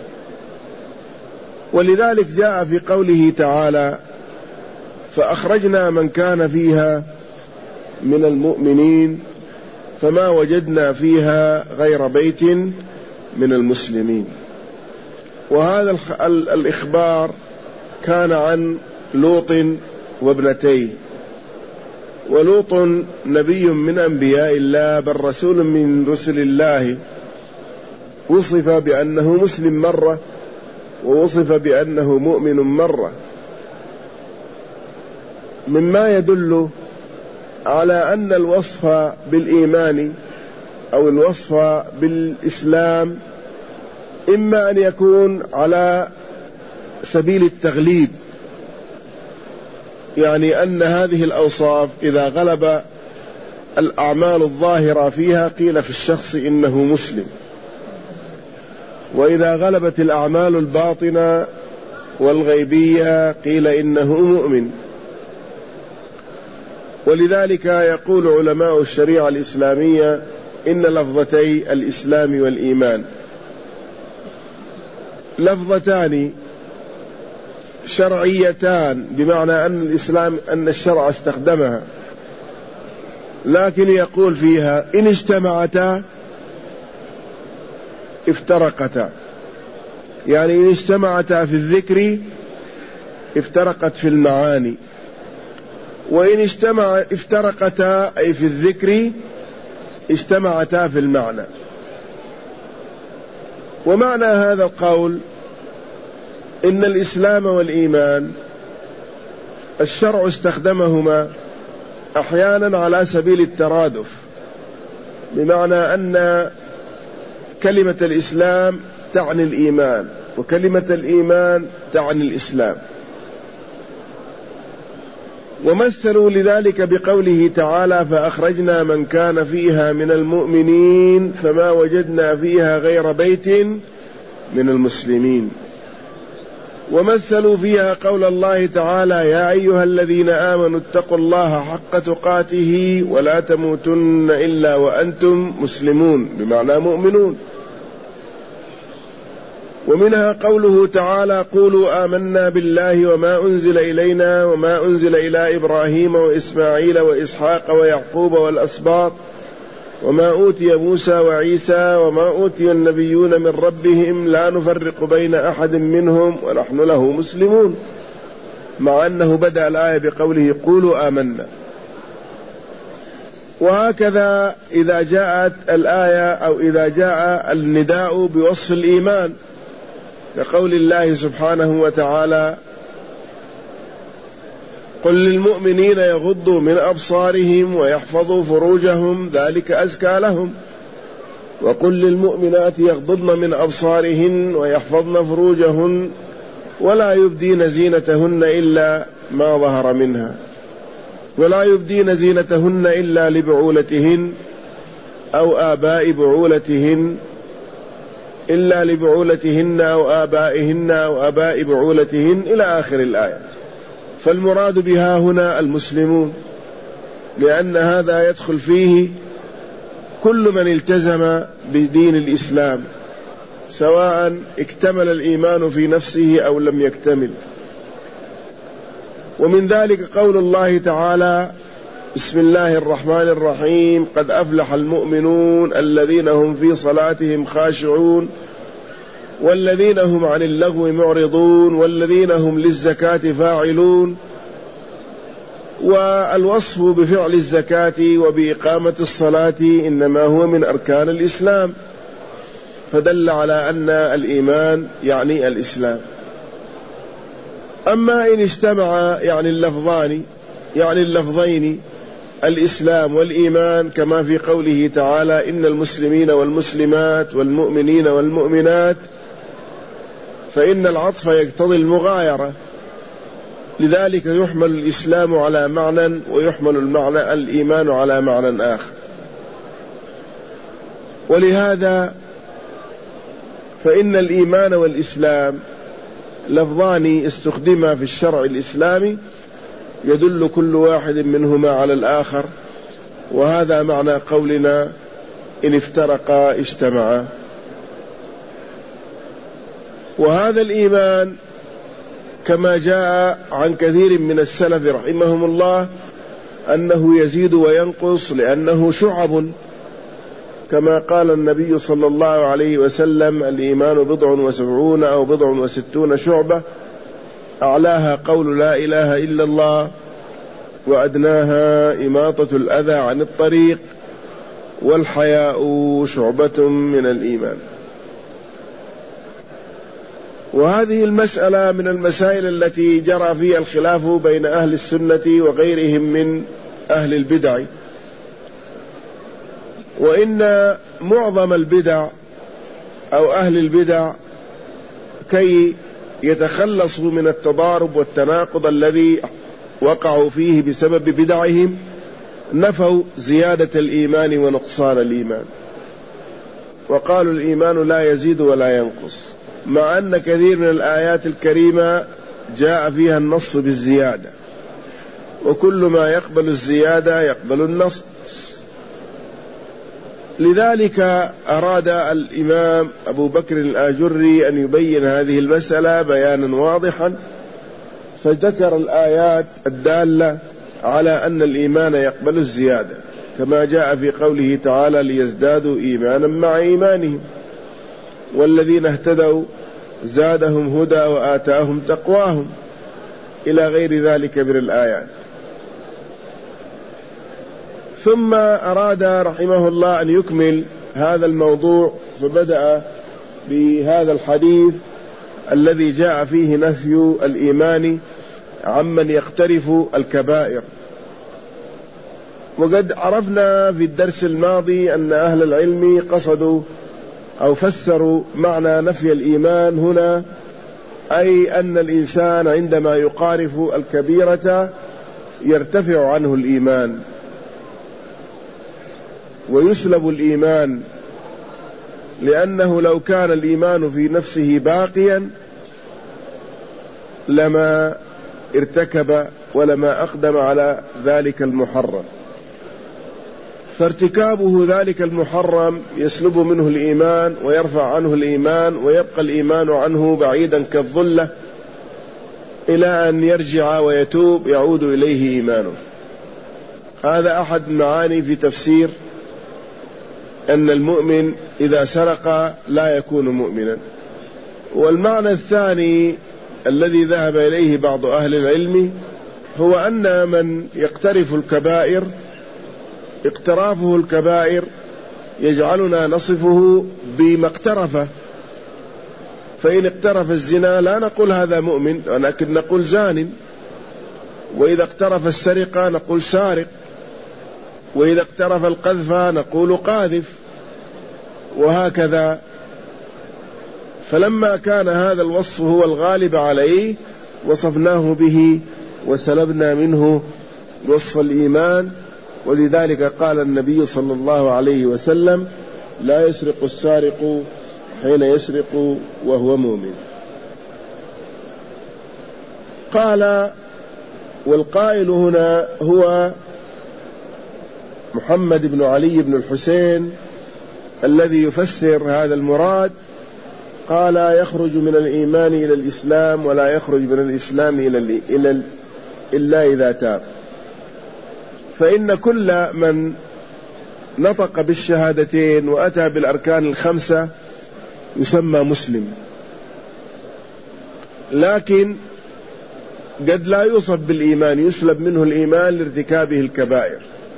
ولذلك جاء في قوله تعالى: فأخرجنا من كان فيها من المؤمنين فما وجدنا فيها غير بيت من المسلمين. وهذا الإخبار كان عن لوط وابنتيه. ولوط نبي من أنبياء الله، بل رسول من رسل الله، وصف بأنه مسلم مرة ووصف بأنه مؤمن مرة، مما يدل على أن الوصف بالإيمان أو الوصف بالإسلام إما أن يكون على سبيل التغليب، يعني أن هذه الأوصاف إذا غلب الأعمال الظاهرة فيها قيل في الشخص إنه مسلم، وإذا غلبت الأعمال الباطنة والغيبية قيل إنه مؤمن. ولذلك يقول علماء الشريعة الإسلامية إن لفظتي الإسلام والإيمان لفظتان شرعيتان، بمعنى أن الإسلام أن الشرع استخدمها، لكن يقول فيها إن اجتمعتا افترقتا، يعني إن اجتمعتا في الذكر افترقت في المعاني، وإن اجتمع افترقتا أي في الذكر اجتمعتا في المعنى. ومعنى هذا القول إن الإسلام والإيمان الشرع استخدمهما أحيانا على سبيل الترادف، بمعنى أن كلمة الإسلام تعني الإيمان وكلمة الإيمان تعني الإسلام. ومثلوا لذلك بقوله تعالى: فأخرجنا من كان فيها من المؤمنين فما وجدنا فيها غير بيت من المسلمين. ومثلوا فيها قول الله تعالى: يا أيها الذين آمنوا اتقوا الله حق تقاته ولا تموتن إلا وأنتم مسلمون، بمعنى مؤمنون. ومنها قوله تعالى: قولوا آمنا بالله وما أنزل إلينا وما أنزل إلى إبراهيم وإسماعيل وإسحاق ويعقوب والأسباط وما أوتي موسى وعيسى وما أوتي النبيون من ربهم لا نفرق بين أحد منهم ونحن له مسلمون، مع أنه بدأ الآية بقوله: قولوا آمنا. وهكذا إذا جاءت الآية أو إذا جاء النداء بوصف الإيمان كقول الله سبحانه وتعالى: قل للمؤمنين يغضوا من أبصارهم ويحفظوا فروجهم ذلك أزكى لهم، وقل للمؤمنات يغضضن من أبصارهن ويحفظن فروجهن ولا يبدين زينتهن إلا ما ظهر منها، ولا يبدين زينتهن إلا لبعولتهن أو آباء بعولتهن إلا لبعولتهن أو آبائهن أو آباء بعولتهن إلى آخر الآية. فالمراد بها هنا المسلمون، لأن هذا يدخل فيه كل من التزم بدين الإسلام، سواء اكتمل الإيمان في نفسه أو لم يكتمل. ومن ذلك قول الله تعالى: بسم الله الرحمن الرحيم: قد أفلح المؤمنون الذين هم في صلاتهم خاشعون والذين هم عن اللغو معرضون والذين هم للزكاة فاعلون. والوصف بفعل الزكاة وبإقامة الصلاة إنما هو من أركان الإسلام، فدل على أن الإيمان يعني الإسلام. أما إن اجتمع يعني اللفظان يعني اللفظين الإسلام والإيمان، كما في قوله تعالى: إن المسلمين والمسلمات والمؤمنين والمؤمنات، فإن العطف يقتضي المغايرة، لذلك يحمل الإسلام على معنى ويحمل المعنى الإيمان على معنى آخر. ولهذا فإن الإيمان والإسلام لفظان استخدما في الشرع الإسلامي يدل كل واحد منهما على الآخر، وهذا معنى قولنا: إن افترقا اجتمعا. وهذا الإيمان كما جاء عن كثير من السلف رحمهم الله أنه يزيد وينقص، لأنه شعب، كما قال النبي صلى الله عليه وسلم: الإيمان بضع وسبعون أو بضع وستون شعبة، أعلاها قول لا إله إلا الله، وأدناها إماطة الأذى عن الطريق، والحياء شعبة من الإيمان. وهذه المسألة من المسائل التي جرى فيها الخلاف بين أهل السنة وغيرهم من أهل البدع، وإن معظم البدع أو أهل البدع كي يتخلصوا من التضارب والتناقض الذي وقعوا فيه بسبب بدعهم نفوا زيادة الإيمان ونقصان الإيمان، وقالوا الإيمان لا يزيد ولا ينقص، مع أن كثير من الآيات الكريمة جاء فيها النص بالزيادة، وكل ما يقبل الزيادة يقبل النص. لذلك أراد الإمام أبو بكر الآجري أن يبين هذه المسألة بيانا واضحا، فذكر الآيات الدالة على أن الإيمان يقبل الزيادة، كما جاء في قوله تعالى: ليزدادوا إيمانا مع إيمانهم والذين اهتدوا زادهم هدى وآتاهم تقواهم، إلى غير ذلك من الآيات. ثم أراد رحمه الله أن يكمل هذا الموضوع، فبدأ بهذا الحديث الذي جاء فيه نفي الإيمان عمن يقترف الكبائر. وقد عرفنا في الدرس الماضي أن أهل العلم قصدوا أو فسروا معنى نفي الإيمان هنا، أي أن الإنسان عندما يقارف الكبيرة يرتفع عنه الإيمان ويسلب الإيمان، لأنه لو كان الإيمان في نفسه باقيا لما ارتكب ولما أقدم على ذلك المحرم، فارتكابه ذلك المحرم يسلب منه الإيمان ويرفع عنه الإيمان، ويبقى الإيمان عنه بعيدا كالظلة إلى أن يرجع ويتوب يعود إليه إيمانه. هذا أحد المعاني في تفسير أن المؤمن إذا سرق لا يكون مؤمنا. والمعنى الثاني الذي ذهب إليه بعض أهل العلم هو أن من يقترف الكبائر اقترافه الكبائر يجعلنا نصفه بما اقترفه، فإن اقترف الزنا لا نقول هذا مؤمن ولكن نقول زان، وإذا اقترف السرقة نقول سارق، وإذا اقترف القذف نقول قاذف، وهكذا. فلما كان هذا الوصف هو الغالب عليه وصفناه به وسلبنا منه وصف الإيمان. ولذلك قال النبي صلى الله عليه وسلم: لا يسرق السارق حين يسرق وهو مؤمن. قال: والقائل هنا هو محمد بن علي بن الحسين الذي يفسر هذا المراد. قال: يخرج من الإيمان إلى الإسلام ولا يخرج من الإسلام إلى إلى إلا إذا تاب. فإن كل من نطق بالشهادتين وأتى بالأركان الخمسة يسمى مسلم، لكن قد لا يوصف بالإيمان، يسلب منه الإيمان لارتكابه الكبائر.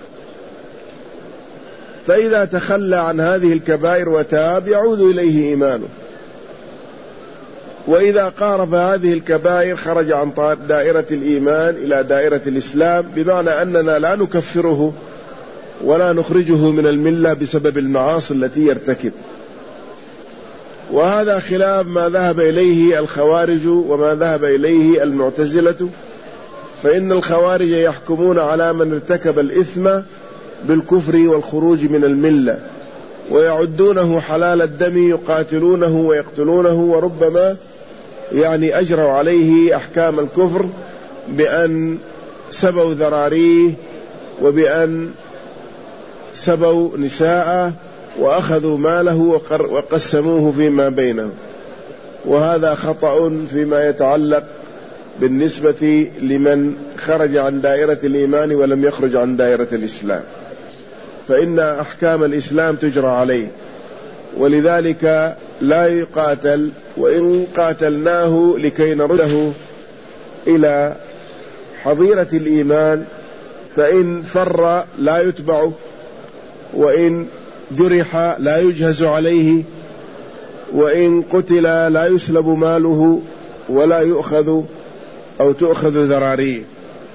فإذا تخلى عن هذه الكبائر وتاب يعود إليه إيمانه، وإذا قارب هذه الكبائر خرج عن دائرة الإيمان إلى دائرة الإسلام، بمعنى أننا لا نكفره ولا نخرجه من الملة بسبب المعاصي التي يرتكب. وهذا خلاف ما ذهب إليه الخوارج وما ذهب إليه المعتزلة، فإن الخوارج يحكمون على من ارتكب الإثم بالكفر والخروج من الملة، ويعدونه حلال الدم، يقاتلونه ويقتلونه، وربما يعني أجروا عليه أحكام الكفر بأن سبوا ذراريه وبأن سبوا نساءه وأخذوا ماله وقسموه فيما بينهم. وهذا خطأ فيما يتعلق بالنسبة لمن خرج عن دائرة الإيمان ولم يخرج عن دائرة الإسلام، فإن أحكام الإسلام تجرى عليه، ولذلك لا يقاتل، وإن قاتلناه لكي نرده إلى حظيرة الإيمان فإن فر لا يتبع، وإن جرح لا يجهز عليه، وإن قتل لا يسلب ماله ولا يؤخذ أو تؤخذ ذراريه.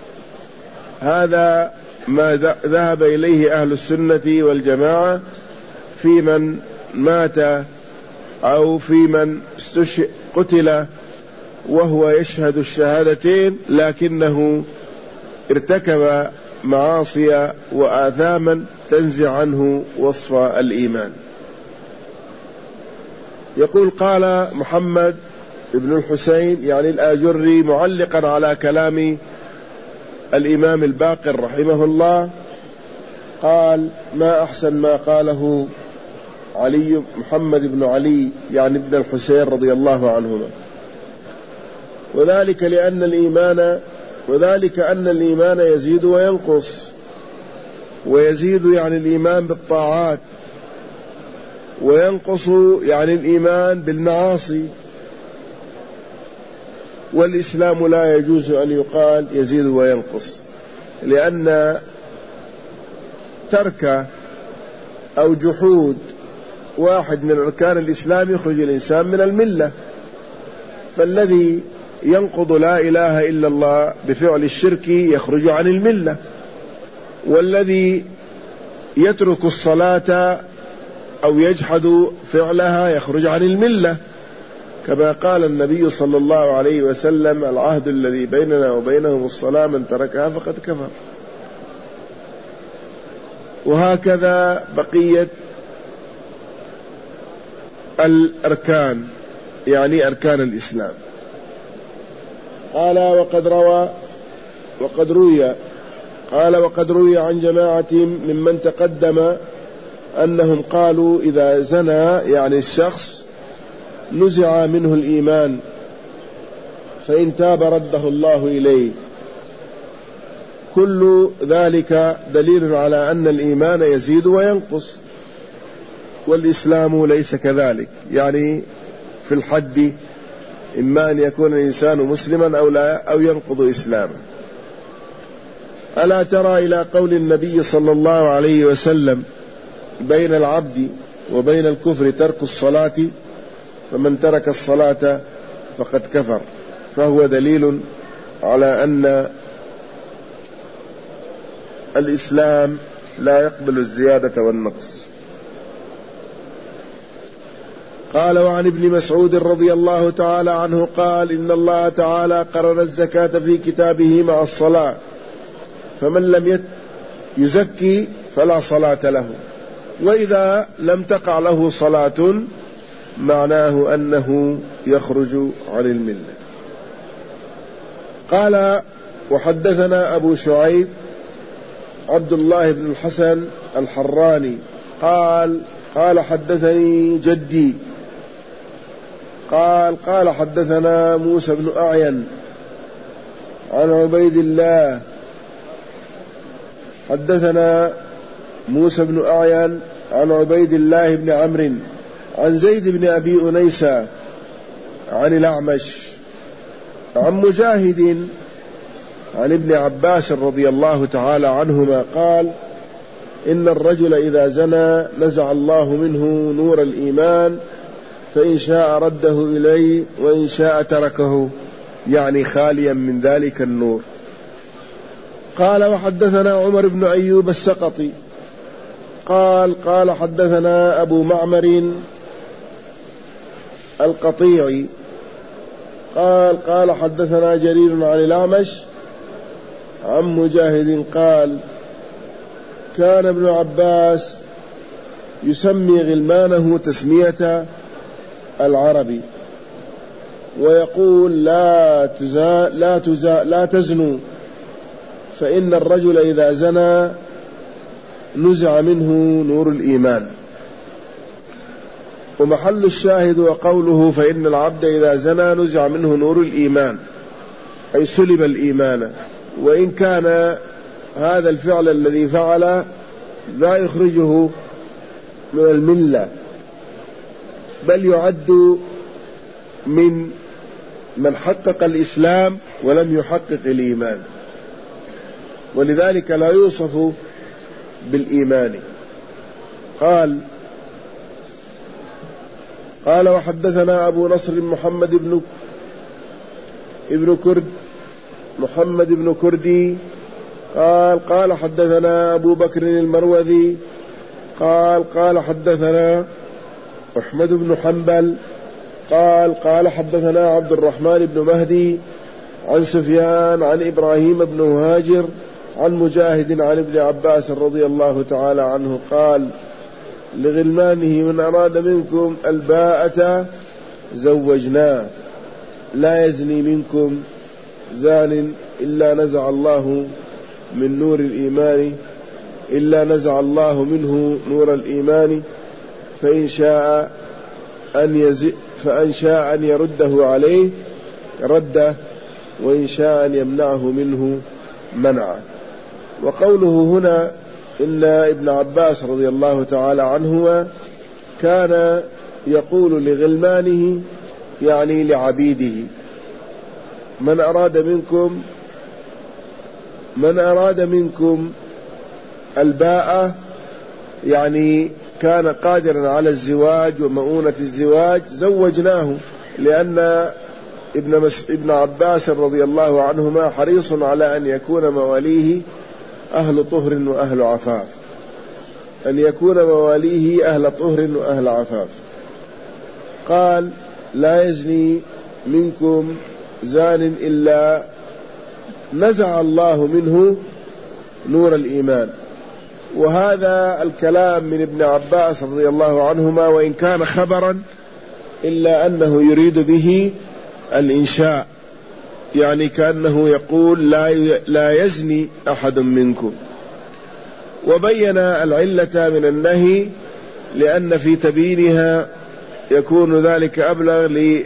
هذا ما ذهب إليه أهل السنة والجماعة في من مات أو في من قتل وهو يشهد الشهادتين لكنه ارتكب معاصي وآثاما تنزع عنه وصف الإيمان. يقول: قال محمد بن الحسين يعني الآجري معلقا على كلام الإمام الباقر رحمه الله، قال: ما أحسن ما قاله علي محمد بن علي يعني ابن الحسين رضي الله عنهما، وذلك لأن الإيمان وذلك أن الإيمان يزيد وينقص، ويزيد يعني الإيمان بالطاعات، وينقص يعني الإيمان بالمعاصي، والإسلام لا يجوز أن يقال يزيد وينقص، لأن ترك أو جحود واحد من أركان الإسلام يخرج الإنسان من الملة. فالذي ينقض لا إله إلا الله بفعل الشرك يخرج عن الملة، والذي يترك الصلاة أو يجحد فعلها يخرج عن الملة، كما قال النبي صلى الله عليه وسلم: العهد الذي بيننا وبينهم الصلاة، من تركها فقد كفر. وهكذا بقية الأركان يعني أركان الإسلام. قال وقد روى وقد روي قال وقد روي عن جماعة ممن تقدم أنهم قالوا إذا زنى يعني الشخص نزع منه الإيمان، فإن تاب رده الله إليه. كل ذلك دليل على أن الإيمان يزيد وينقص، والإسلام ليس كذلك، يعني في الحد إما أن يكون الإنسان مسلما أو لا أو ينقض إسلامه. ألا ترى إلى قول النبي صلى الله عليه وسلم بين العبد وبين الكفر ترك الصلاة، فمن ترك الصلاة فقد كفر، فهو دليل على أن الإسلام لا يقبل الزيادة والنقص. قال وعن ابن مسعود رضي الله تعالى عنه قال إن الله تعالى قرن الزكاة في كتابه مع الصلاة، فمن لم يزكي فلا صلاة له، وإذا لم تقع له صلاة معناه أنه يخرج عن الملة. قال وحدثنا أبو شعيب عبد الله بن الحسن الحراني قال قال حدثني جدي قال قال حدثنا موسى بن أعين عن عبيد الله حدثنا موسى بن أعين عن عبيد الله بن عمرو عن زيد بن أبي أنيسة عن الأعمش عن مجاهد عن ابن عباس رضي الله تعالى عنهما قال إن الرجل إذا زنى نزع الله منه نور الإيمان، فإن شاء رده إليه وإن شاء تركه، يعني خاليا من ذلك النور. قال وحدثنا عمر بن أيوب السقطي قال قال حدثنا أبو معمر القطيعي قال قال حدثنا جرير عن الأعمش عن مجاهد قال كان ابن عباس يسمي غلمانه تسمية العربي ويقول لا تزا لا تزا لا تزنوا، فإن الرجل إذا زنى نزع منه نور الإيمان. ومحل الشاهد وقوله فإن العبد إذا زنى نزع منه نور الإيمان، أي سلب الإيمان، وإن كان هذا الفعل الذي فعل لا يخرجه من الملة، بل يعد من من حقق الإسلام ولم يحقق الإيمان، ولذلك لا يوصف بالإيمان. قال قال وحدثنا أبو نصر محمد بن ابن كرد محمد بن كردي قال قال حدثنا أبو بكر المروذي قال قال حدثنا أحمد بن حنبل قال قال حدثنا عبد الرحمن بن مهدي عن سفيان عن إبراهيم بن هاجر عن مجاهد عن ابن عباس رضي الله تعالى عنه قال لغلمانه من أراد منكم الباءة زوجناه، لا يزني منكم زان إلا نزع الله من نور الإيمان إلا نزع الله منه نور الإيمان، فإن شاء أن يزئ فإن شاء أن يرده عليه رده، وإن شاء أن يمنعه منه منعه. وقوله هنا إن ابن عباس رضي الله تعالى عنهما كان يقول لغلمانه يعني لعبيده من أراد منكم من أراد منكم الباءة، يعني كان قادرا على الزواج ومؤونة الزواج زوجناه، لأن ابن, مس... ابن عباس رضي الله عنهما حريص على أن يكون مواليه أهل طهر وأهل عفاف، أن يكون مواليه أهل طهر وأهل عفاف. قال لا يزني منكم زان إلا نزع الله منه نور الإيمان. وهذا الكلام من ابن عباس رضي الله عنهما وإن كان خبرا إلا أنه يريد به الإنشاء، يعني كأنه يقول لا لا يزني أحد منكم. وبين العلة من النهي لأن في تبيينها يكون ذلك أبلغ لي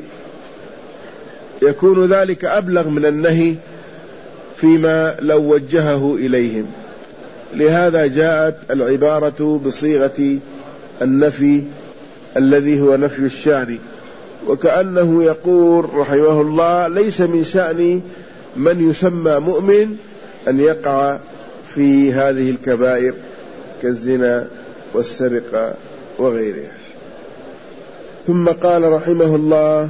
يكون ذلك أبلغ من النهي فيما لو وجهه إليهم، لهذا جاءت العبارة بصيغة النفي الذي هو نفي الشأن، وكأنه يقول رحمه الله ليس من شأن من يسمى مؤمن أن يقع في هذه الكبائر كالزنا والسرقة وغيرها. ثم قال رحمه الله: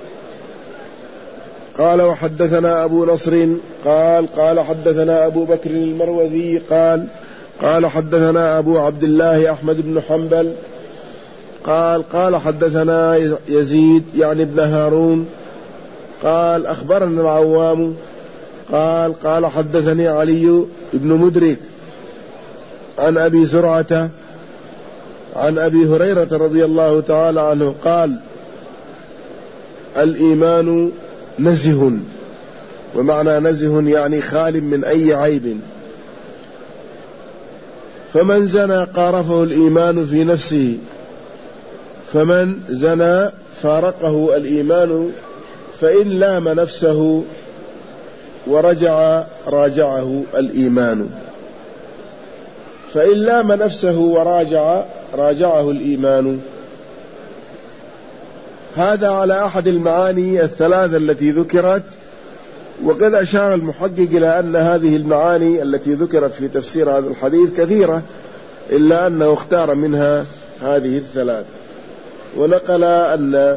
قال وحدثنا أبو نصر قال قال حدثنا أبو بكر المروزي قال قال حدثنا أبو عبد الله أحمد بن حنبل قال قال حدثنا يزيد يعني ابن هارون قال أخبرنا العوام قال قال حدثني علي بن مدرك عن أبي زرعة عن أبي هريرة رضي الله تعالى عنه قال: الإيمان نزه، ومعنى نزه يعني خال من أي عيب، فمن زنى قارفه الإيمان في نفسه، فمن زنى فارقه الإيمان، فإن لام نفسه ورجع راجعه الإيمان، فإن لام نفسه وراجع راجعه الإيمان. هذا على أحد المعاني الثلاثة التي ذكرت، وقد أشار المحقق إلى أن هذه المعاني التي ذكرت في تفسير هذا الحديث كثيرة، إلا أنه اختار منها هذه الثلاث. ونقل أن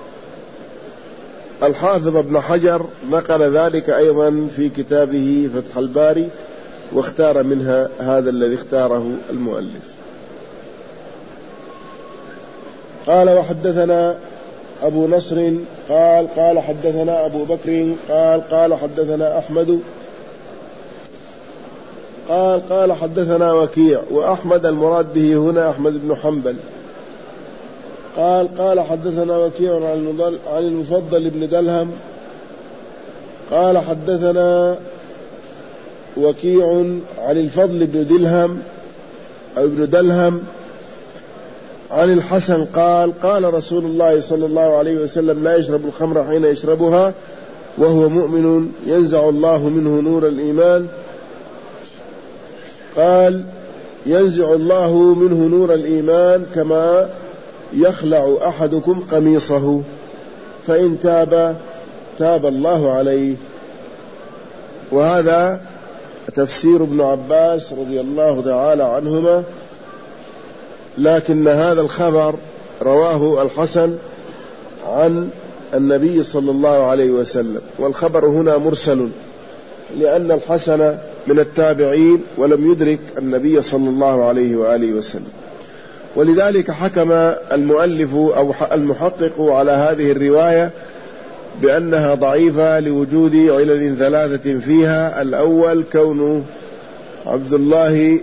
الحافظ ابن حجر نقل ذلك أيضا في كتابه فتح الباري، واختار منها هذا الذي اختاره المؤلف. قال وحدثنا أبو نصر قال قال حدثنا أبو بكر قال قال حدثنا أحمد قال قال حدثنا وكيع، وأحمد المراد به هنا أحمد بن حنبل قال قال حدثنا وكيع عن المفضل بن دلهم قال حدثنا وكيع عن الفضل بن دلهم أو ابن دلهم عن الحسن قال قال رسول الله صلى الله عليه وسلم: لا يشرب الخمر حين يشربها وهو مؤمن ينزع الله منه نور الإيمان. قال: ينزع الله منه نور الإيمان كما يخلع أحدكم قميصه، فإن تاب تاب الله عليه. وهذا تفسير ابن عباس رضي الله تعالى عنهما، لكن هذا الخبر رواه الحسن عن النبي صلى الله عليه وسلم، والخبر هنا مرسل لأن الحسن من التابعين ولم يدرك النبي صلى الله عليه وآله وسلم، ولذلك حكم المؤلف أو المحقق على هذه الرواية بأنها ضعيفة لوجود علل ثلاثة فيها. الأول كون عبد الله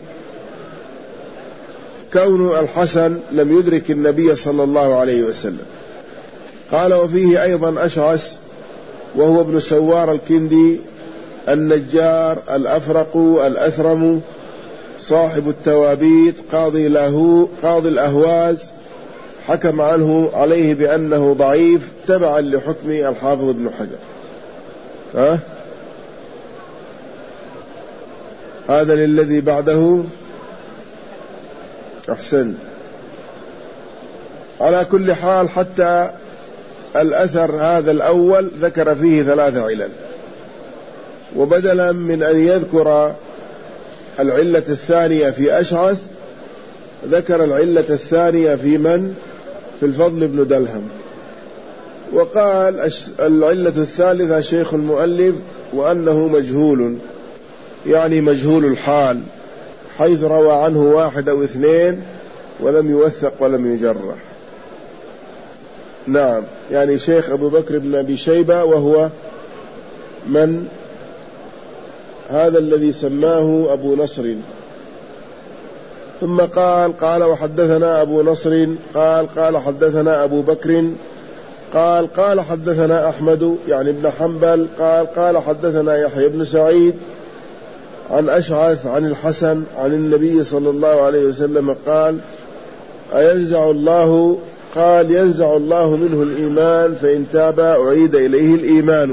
كون الحسن لم يدرك النبي صلى الله عليه وسلم. قال: وفيه أيضا أشعث وهو ابن سوار الكندي النجار الأفرق الأثرم صاحب التوابيت قاضي له قاضي الأهواز، حكم عنه عليه بأنه ضعيف تبعا لحكم الحافظ ابن حجر. ها؟ هذا للذي بعده. أحسن. على كل حال حتى الأثر هذا الأول ذكر فيه ثلاثة علل، وبدلا من أن يذكر العلة الثانية في أشعث ذكر العلة الثانية في من؟ في الفضل بن دلهم. وقال العلة الثالثة شيخ المؤلف وأنه مجهول، يعني مجهول الحال، حيث روى عنه واحد أو اثنين ولم يوثق ولم يجرح. نعم، يعني شيخ أبو بكر بن أبي شيبة، وهو من هذا الذي سماه أبو نصر. ثم قال قال وحدثنا أبو نصر قال قال حدثنا أبو بكر قال قال حدثنا أحمد يعني ابن حنبل قال قال حدثنا يحيى بن سعيد عن أشعث عن الحسن عن النبي صلى الله عليه وسلم قال أينزع الله قال ينزع الله منه الإيمان فإن تاب أعيد إليه الإيمان.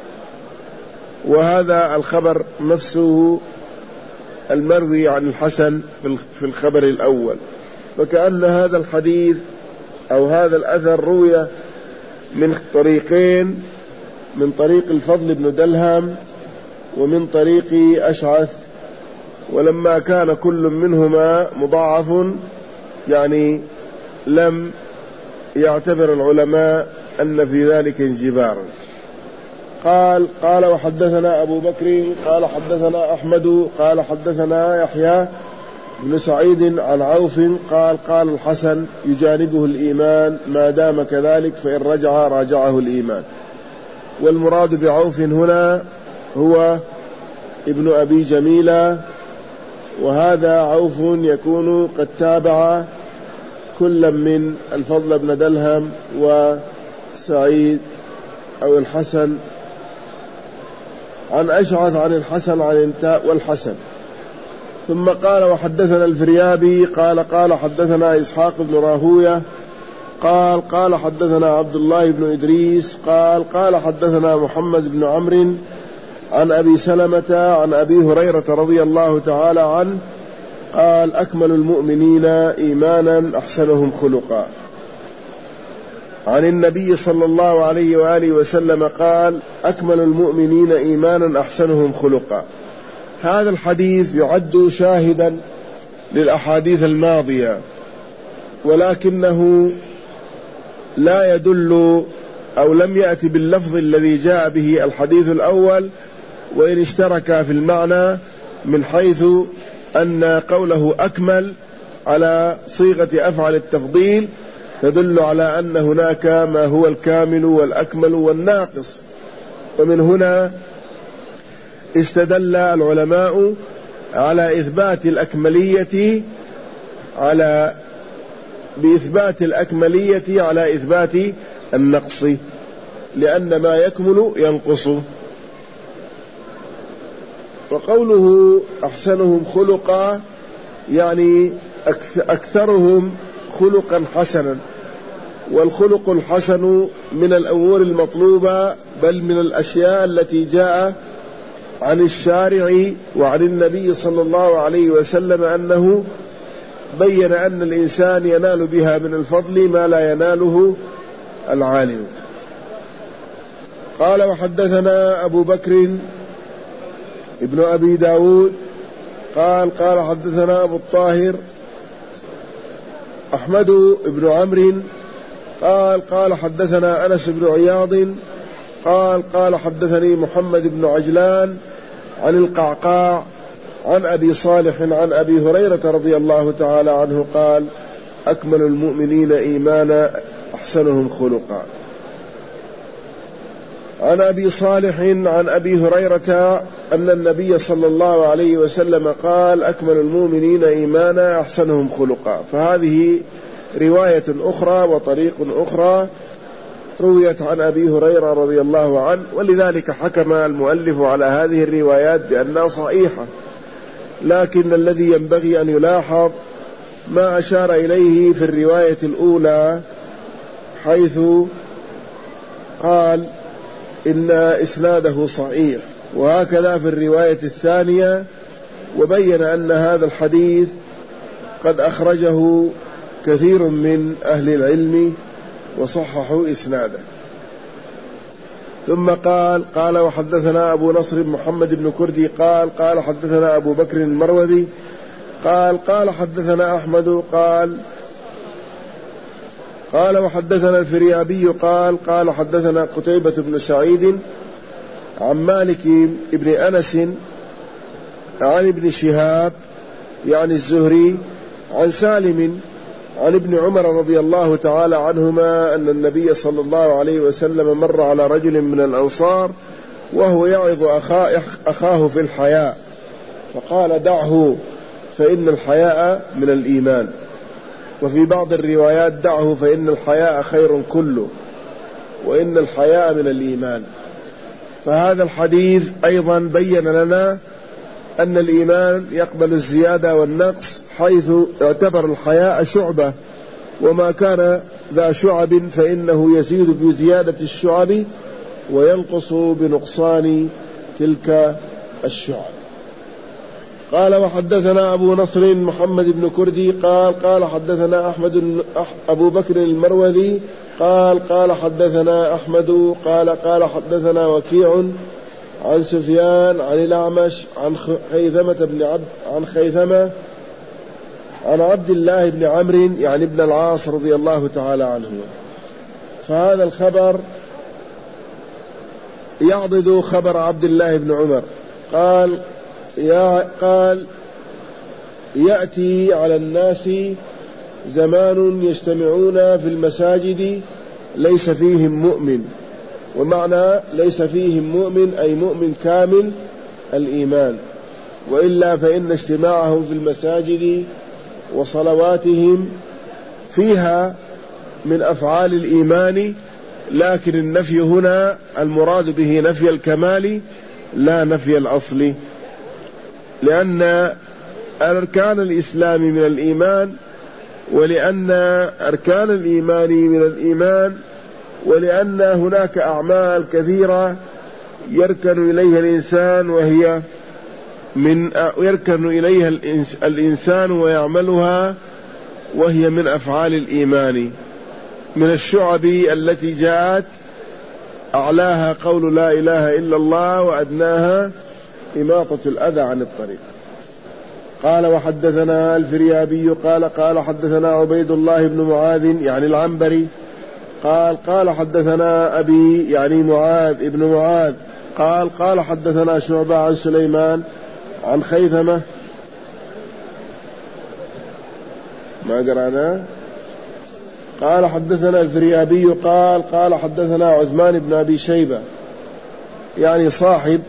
وهذا الخبر نفسه المروي عن الحسن في الخبر الأول، فكأن هذا الحديث أو هذا الأثر روي من طريقين، من طريق الفضل بن دلهم ومن طريق أشعث، ولما كان كل منهما مضاعف يعني لم يعتبر العلماء أن في ذلك انجبارا. قال قال وحدثنا أبو بكر قال حدثنا أحمد قال حدثنا يحيى بن سعيد عن عوف قال قال الحسن يجانبه الإيمان ما دام كذلك فإن رجع راجعه الإيمان. والمراد بعوف هنا هو ابن أبي جميلة، وهذا عوف يكون قد تابع كل من الفضل بن دلهم وسعيد أو الحسن عن أشعث عن الحسن عن انتاء والحسن. ثم قال وحدثنا الفريابي قال قال حدثنا إسحاق بن راهوية قال قال حدثنا عبد الله بن إدريس قال قال حدثنا محمد بن عمرو عن أبي سلمة عن أبي هريرة رضي الله تعالى عنه قال أكمل المؤمنين إيمانا أحسنهم خلقا. عن النبي صلى الله عليه وآله وسلم قال أكمل المؤمنين إيمانا أحسنهم خلقا. هذا الحديث يعد شاهدا للأحاديث الماضية، ولكنه لا يدل أو لم يأتي باللفظ الذي جاء به الحديث الأول، وإن اشترك في المعنى من حيث أن قوله أكمل على صيغة أفعل التفضيل تدل على أن هناك ما هو الكامل والأكمل والناقص. ومن هنا استدل العلماء على إثبات الأكملية على بإثبات الأكملية على إثبات النقص، لأن ما يكمل ينقص. وقوله أحسنهم خلقا يعني أكثرهم خلقا حسنا، والخلق الحسن من الأمور المطلوبة بل من الأشياء التي جاء عن الشارع وعن النبي صلى الله عليه وسلم أنه بين أن الإنسان ينال بها من الفضل ما لا يناله العالم. قال وحدثنا أبو بكر ابن أبي داود قال قال حدثنا أبو الطاهر أحمد بن عمرو قال قال حدثنا أنس بن عياض قال قال حدثني محمد بن عجلان عن القعقاع عن أبي صالح عن أبي هريرة رضي الله تعالى عنه قال أكمل المؤمنين إيمانا أحسنهم خلقا. عن أبي صالح عن أبي هريرة أن النبي صلى الله عليه وسلم قال أكمل المؤمنين إيمانا أحسنهم خلقا. فهذه رواية أخرى وطريق أخرى رويت عن أبي هريرة رضي الله عنه، ولذلك حكم المؤلف على هذه الروايات بأنها صحيحة. لكن الذي ينبغي أن يلاحظ ما أشار إليه في الرواية الأولى حيث قال إن إسناده صحيح، وهكذا في الرواية الثانية، وبين أن هذا الحديث قد أخرجه كثير من أهل العلم وصححوا إسناده. ثم قال قال وحدثنا أبو نصر محمد بن كردي قال قال حدثنا أبو بكر المروذي قال قال حدثنا أحمد قال قال وحدثنا الفريابي قال قال حدثنا قتيبة بن سعيد عن مالك ابن أنس عن ابن شهاب يعني الزهري عن سالم عن ابن عمر رضي الله تعالى عنهما أن النبي صلى الله عليه وسلم مر على رجل من الأنصار وهو يعظ أخاه في الحياء فقال دعه فإن الحياء من الإيمان، وفي بعض الروايات دعه فإن الحياء خير كله. وإن الحياء من الإيمان. فهذا الحديث أيضا بين لنا أن الإيمان يقبل الزيادة والنقص، حيث اعتبر الحياء شعبة، وما كان ذا شعب فإنه يزيد بزيادة الشعب وينقص بنقصان تلك الشعب. قال وحدثنا أبو نصر محمد بن كردي قال قال حدثنا أحمد أبو بكر المروذي قال قال حدثنا أحمد قال قال حدثنا وكيع عن سفيان عن الأعمش عن خيثمة بن عبد عن خيثمة عن عبد الله بن عمرو يعني ابن العاص رضي الله تعالى عنه. فهذا الخبر يعضد خبر عبد الله بن عمر. قال يا قال يأتي على الناس زمان يجتمعون في المساجد ليس فيهم مؤمن، ومعنى ليس فيهم مؤمن أي مؤمن كامل الإيمان، وإلا فإن اجتماعهم في المساجد وصلواتهم فيها من أفعال الإيمان، لكن النفي هنا المراد به نفي الكمال لا نفي الأصل، لأن أركان الإسلام من الإيمان، ولأن أركان الإيمان من الإيمان، ولأن هناك أعمال كثيرة يركن إليها الإنسان وهي من يركن إليها الإنسان ويعملها وهي من أفعال الإيمان، من الشعب التي جاءت أعلاها قول لا إله إلا الله وأدناها إماطة الأذى عن الطريق. قال وحدثنا الفريابي قال قال حدثنا عبيد الله بن معاذ يعني العنبري قال قال حدثنا أبي يعني معاذ ابن معاذ قال قال حدثنا شعبة عن سليمان عن خيثمة ما قرأنا. قال حدثنا الفريابي قال قال حدثنا عثمان بن أبي شيبة يعني صاحب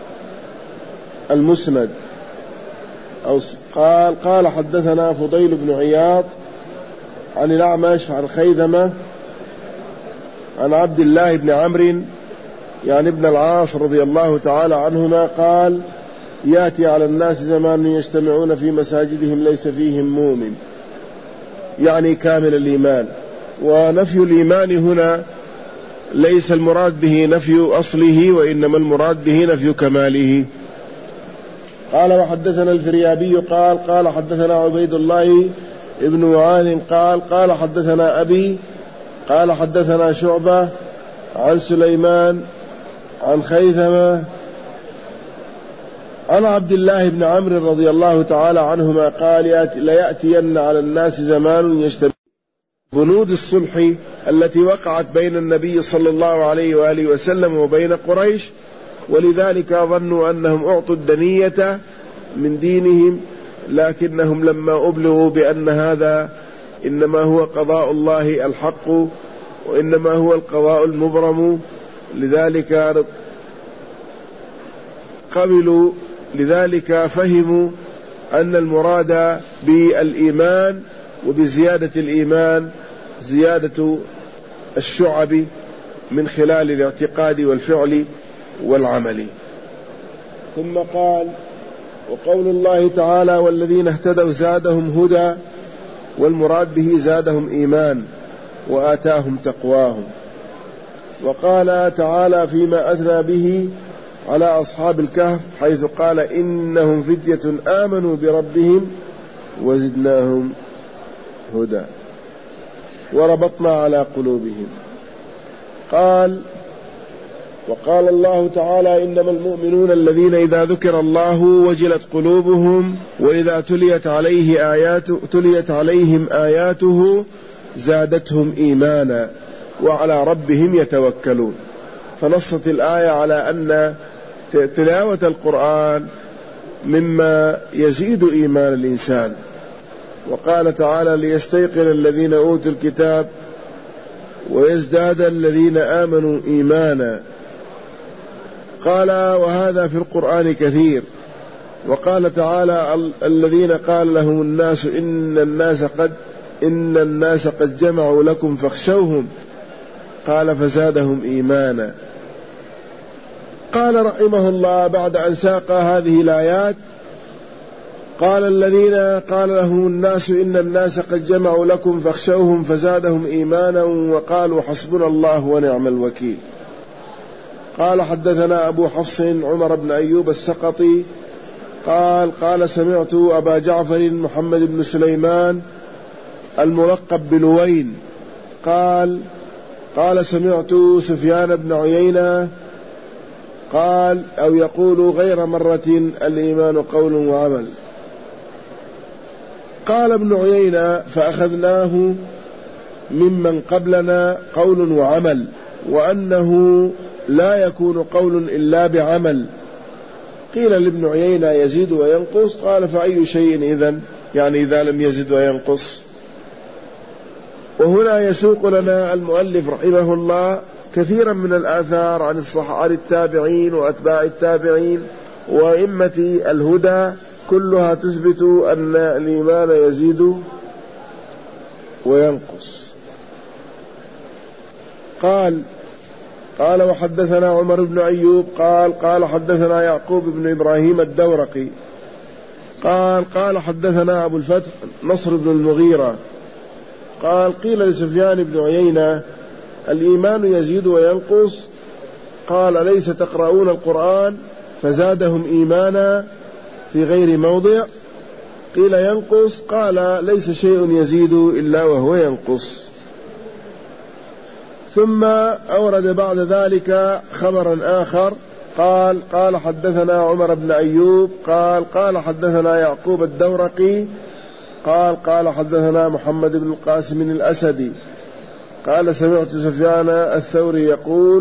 المسند، أو قال قال حدثنا فضيل بن عياض عن الأعمش عن خيثمة عن عبد الله بن عمرو يعني ابن العاص رضي الله تعالى عنهما قال يأتي على الناس زمان يجتمعون في مساجدهم ليس فيهم مؤمن يعني كامل الإيمان. ونفي الإيمان هنا ليس المراد به نفي أصله، وإنما المراد به نفي كماله. قال وحدثنا الفريابي قال قال حدثنا عبيد الله ابن معاذ قال قال حدثنا أبي قال حدثنا شعبة عن سليمان عن خيثمة عن عبد الله بن عمرو رضي الله تعالى عنهما قال ليأتين على الناس زمان يجتمع بنود الصلح التي وقعت بين النبي صلى الله عليه وآله وسلم وبين قريش، ولذلك ظنوا أنهم أعطوا الدنية من دينهم، لكنهم لما أبلغوا بأن هذا إنما هو قضاء الله الحق وإنما هو القضاء المبرم، لذلك قبلوا، لذلك فهموا أن المراد بالإيمان وبزيادة الإيمان زيادة الشعب من خلال الاعتقاد والفعل والعمل. ثم قال وقول الله تعالى والذين اهتدوا زادهم هدى، والمراد به زادهم إيمان وآتاهم تقواهم. وقال تعالى فيما أثنى به على أصحاب الكهف حيث قال إنهم فتية آمنوا بربهم وزدناهم هدى وربطنا على قلوبهم. قال وقال الله تعالى إنما المؤمنون الذين إذا ذكر الله وجلت قلوبهم وإذا تليت عليه آياته تليت عليهم آياته زادتهم إيمانا وعلى ربهم يتوكلون. فنصت الآية على أن تلاوة القرآن مما يزيد إيمان الإنسان. وقال تعالى ليستيقن الذين أوتوا الكتاب ويزداد الذين آمنوا إيمانا. قال وهذا في القرآن كثير. وقال تعالى الذين قال لهم الناس إن الناس قد إن الناس قد جمعوا لكم فاخشوهم قال فزادهم إيمانا. قال رحمه الله بعد أن ساق هذه الآيات: قال الذين قال لهم الناس إن الناس قد جمعوا لكم فاخشوهم فزادهم إيمانا وقالوا حسبنا الله ونعم الوكيل. قال حدثنا أبو حفص عمر بن أيوب السقطي قال قال سمعت أبا جعفر محمد بن سليمان الملقب بلوين قال قال سمعت سفيان بن عيينة قال أو يقول غير مرة: الإيمان قول وعمل. قال ابن عيينة: فأخذناه ممن قبلنا قول وعمل، وأنه لا يكون قول إلا بعمل. قيل لابن عيينة: يزيد وينقص. قال: فأي شيء إذن؟ يعني إذا لم يزد وينقص. وهنا يسوق لنا المؤلف رحمه الله كثيرا من الآثار عن عن التابعين وأتباع التابعين وأئمة الهدى، كلها تثبت أن الإيمان يزيد وينقص. قال قال وحدثنا عمر بن أيوب قال قال حدثنا يعقوب بن إبراهيم الدورقي قال قال حدثنا أبو الفتح نصر بن المغيرة قال قيل لسفيان بن عيينة: الإيمان يزيد وينقص. قال: ليس تقرؤون القرآن فزادهم إيمانا في غير موضع؟ قيل: ينقص. قال: ليس شيء يزيد إلا وهو ينقص. ثم أورد بعد ذلك خبرا آخر قال قال حدثنا عمر بن أيوب قال قال حدثنا يعقوب الدورقي قال قال حدثنا محمد بن القاسم الأسدي قال سمعت سفيان الثوري يقول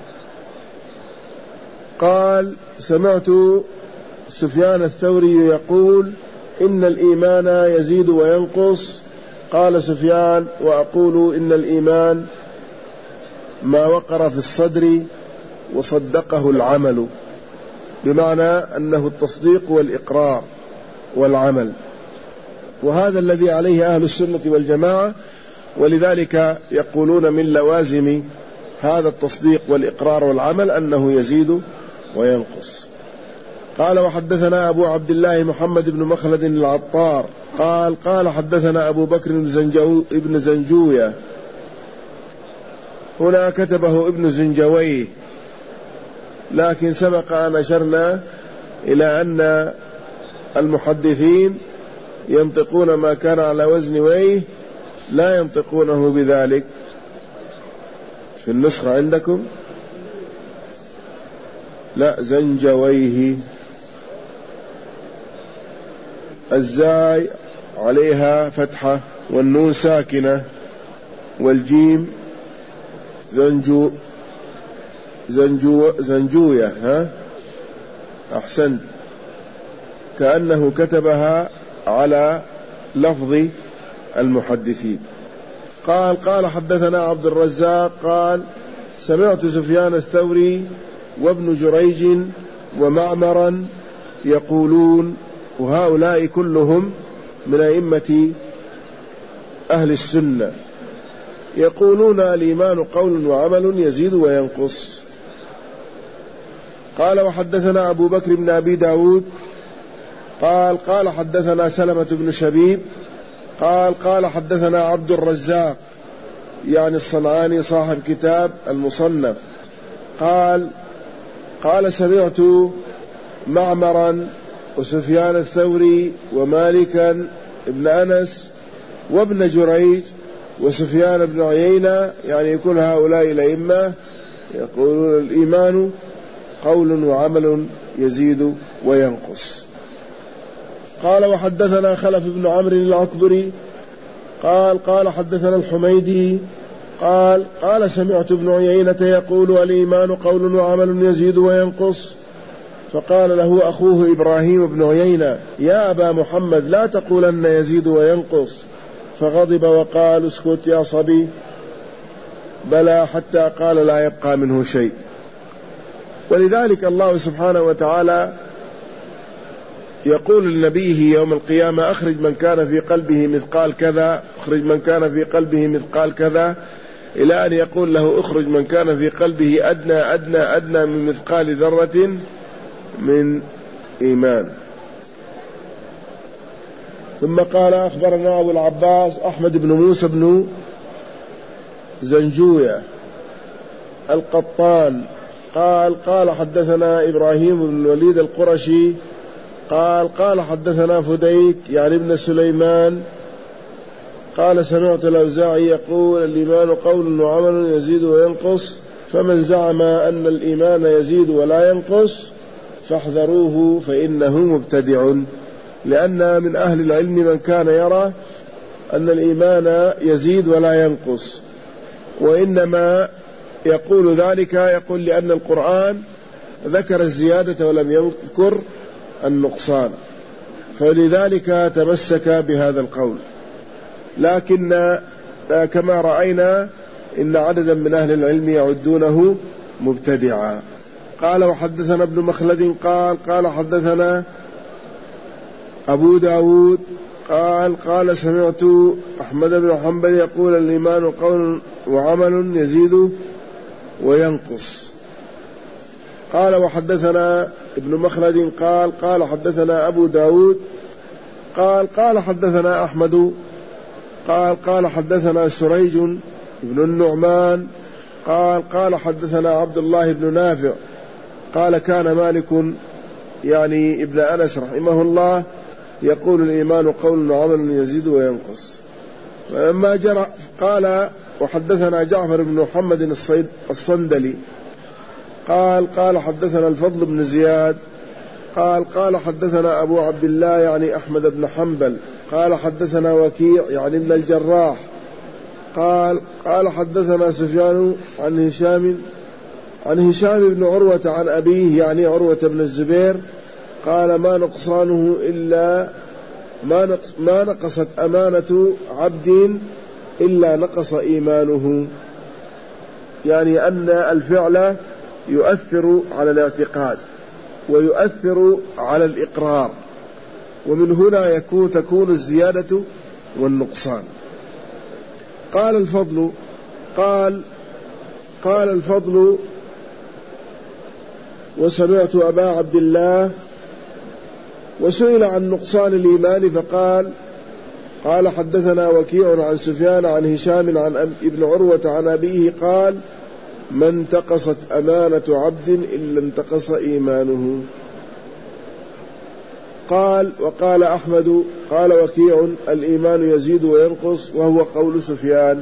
قال سمعت سفيان الثوري يقول إن الإيمان يزيد وينقص. قال سفيان: وأقول إن الإيمان ما وقر في الصدر وصدقه العمل، بمعنى أنه التصديق والإقرار والعمل، وهذا الذي عليه أهل السنة والجماعة، ولذلك يقولون من لوازم هذا التصديق والإقرار والعمل أنه يزيد وينقص. قال وحدثنا أبو عبد الله محمد بن مخلد العطار قال قال حدثنا أبو بكر بن زنجوية، هنا كتبه ابن زنجويه، لكن سبق أن أشرنا إلى أن المحدثين ينطقون ما كان على وزن ويه لا ينطقونه بذلك. في النسخة عندكم لا، زنجويه، الزاي عليها فتحة والنون ساكنة والجيم زنجو زنجو زنجوية. ها أحسنت، كأنه كتبها على لفظ المحدثين. قال قال حدثنا عبد الرزاق قال سمعت سفيان الثوري وابن جريج ومعمرا يقولون، وهؤلاء كلهم من أئمة أهل السنة، يقولون الإيمان قول وعمل يزيد وينقص. قال وحدثنا أبو بكر بن أبي داود قال قال حدثنا سلمة بن شبيب قال قال حدثنا عبد الرزاق يعني الصنعاني صاحب كتاب المصنف قال قال سمعت معمرا وسفيان الثوري ومالكا ابن أنس وابن جريج وسفيان بن عيينة، يعني كل هؤلاء الأئمة يقولون الإيمان قول وعمل يزيد وينقص. قال وحدثنا خلف بن عمرو العكبري قال قال حدثنا الحميدي قال قال سمعت ابن عيينة يقول الإيمان قول وعمل يزيد وينقص. فقال له أخوه إبراهيم بن عيينة: يا أبا محمد لا تقولن يزيد وينقص. فغضب وقال: اسكت يا صبي، بلى، حتى قال لا يبقى منه شيء. ولذلك الله سبحانه وتعالى يقول لنبيه يوم القيامة: أخرج من كان في قلبه مثقال كذا، أخرج من كان في قلبه مثقال كذا، إلى أن يقول له اخرج من كان في قلبه أدنى أدنى أدنى من مثقال ذرة من إيمان. ثم قال أخبرنا أبو العباس أحمد بن موسى بن زنجوية القطان قال قال حدثنا إبراهيم بن الوليد القرشي قال قال حدثنا فديك يعني ابن سليمان قال سمعت الأوزاعي يقول الإيمان قول وعمل يزيد وينقص، فمن زعم أن الإيمان يزيد ولا ينقص فاحذروه فإنه مبتدع. لأن من أهل العلم من كان يرى أن الإيمان يزيد ولا ينقص، وإنما يقول ذلك يقول لأن القرآن ذكر الزيادة ولم يذكر النقصان، فلذلك تمسك بهذا القول. لكن كما رأينا إن عددا من أهل العلم يعدونه مبتدعا. قال وحدثنا ابن مخلد قال قال حدثنا أبو داود قال قال سمعت أحمد بن حنبل يقول الإيمان قول وعمل يزيد وينقص. قال وحدثنا ابن مخلد قال قال حدثنا أبو داود قال قال حدثنا أحمد قال قال حدثنا سريج بن النعمان قال قال حدثنا عبد الله بن نافع قال كان مالك يعني ابن أنس رحمه الله يقول الإيمان قول وعمل يزيد وينقص. فلما جرى قال وحدثنا جعفر بن محمد الصندلي قال قال حدثنا الفضل بن زياد قال قال حدثنا أبو عبد الله يعني أحمد بن حنبل قال حدثنا وكيع يعني ابن الجراح قال قال حدثنا سفيان عن هشام عن هشام بن عروة عن أبيه يعني عروة بن الزبير قال ما نقصانه إلا ما, نقص ما نقصت أمانة عبد إلا نقص إيمانه، يعني أن الفعل يؤثر على الاعتقاد ويؤثر على الإقرار، ومن هنا يكون تكون الزيادة والنقصان. قال الفضل قال قال الفضل وسمعت أبا عبد الله وسئل عن نقصان الإيمان فقال قال حدثنا وكيع عن سفيان عن هشام عن ابن عروة عن أبيه قال ما انتقصت أمانة عبد إلا انتقص إيمانه. قال وقال أحمد قال وكيع الإيمان يزيد وينقص وهو قول سفيان.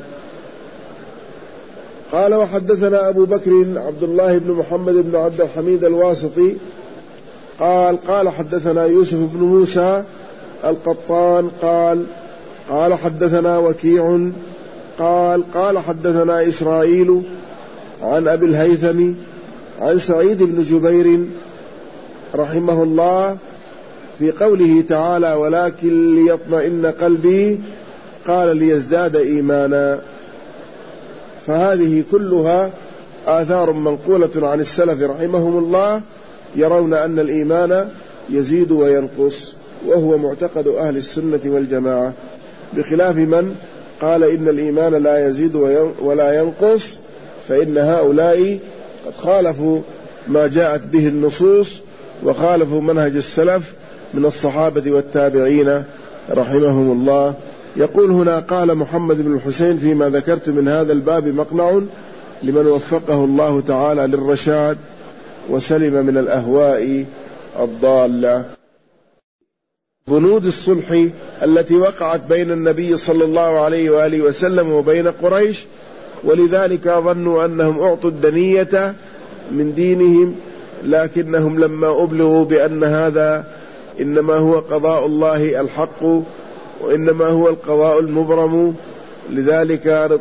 قال وحدثنا أبو بكر عبد الله بن محمد بن عبد الحميد الواسطي قال قال حدثنا يوسف بن موسى القطان قال قال حدثنا وكيع قال قال حدثنا إسرائيل عن أبي الهيثم عن سعيد بن جبير رحمه الله في قوله تعالى ولكن ليطمئن قلبي قال ليزداد إيمانا. فهذه كلها آثار منقولة عن السلف رحمهم الله يرون أن الإيمان يزيد وينقص، وهو معتقد أهل السنة والجماعة، بخلاف من قال إن الإيمان لا يزيد ولا ينقص، فإن هؤلاء قد خالفوا ما جاءت به النصوص وخالفوا منهج السلف من الصحابة والتابعين رحمهم الله. يقول هنا قال محمد بن الحسين فيما ذكرت من هذا الباب مقنع لمن وفقه الله تعالى للرشاد وسلم من الأهواء الضالة. بنود الصلح التي وقعت بين النبي صلى الله عليه وآله وسلم وبين قريش، ولذلك ظنوا أنهم أعطوا الدنية من دينهم، لكنهم لما أبلغوا بأن هذا إنما هو قضاء الله الحق وإنما هو القضاء المبرم، لذلك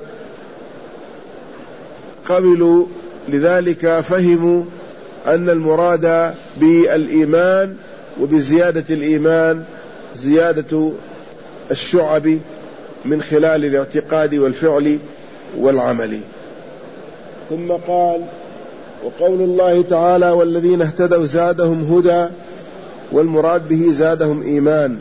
قبلوا، لذلك فهموا أن المراد بالإيمان وبزيادة الإيمان زيادة الشعب من خلال الاعتقاد والفعل والعمل. ثم قال وقول الله تعالى والذين اهتدوا زادهم هدى، والمراد به زادهم إيمان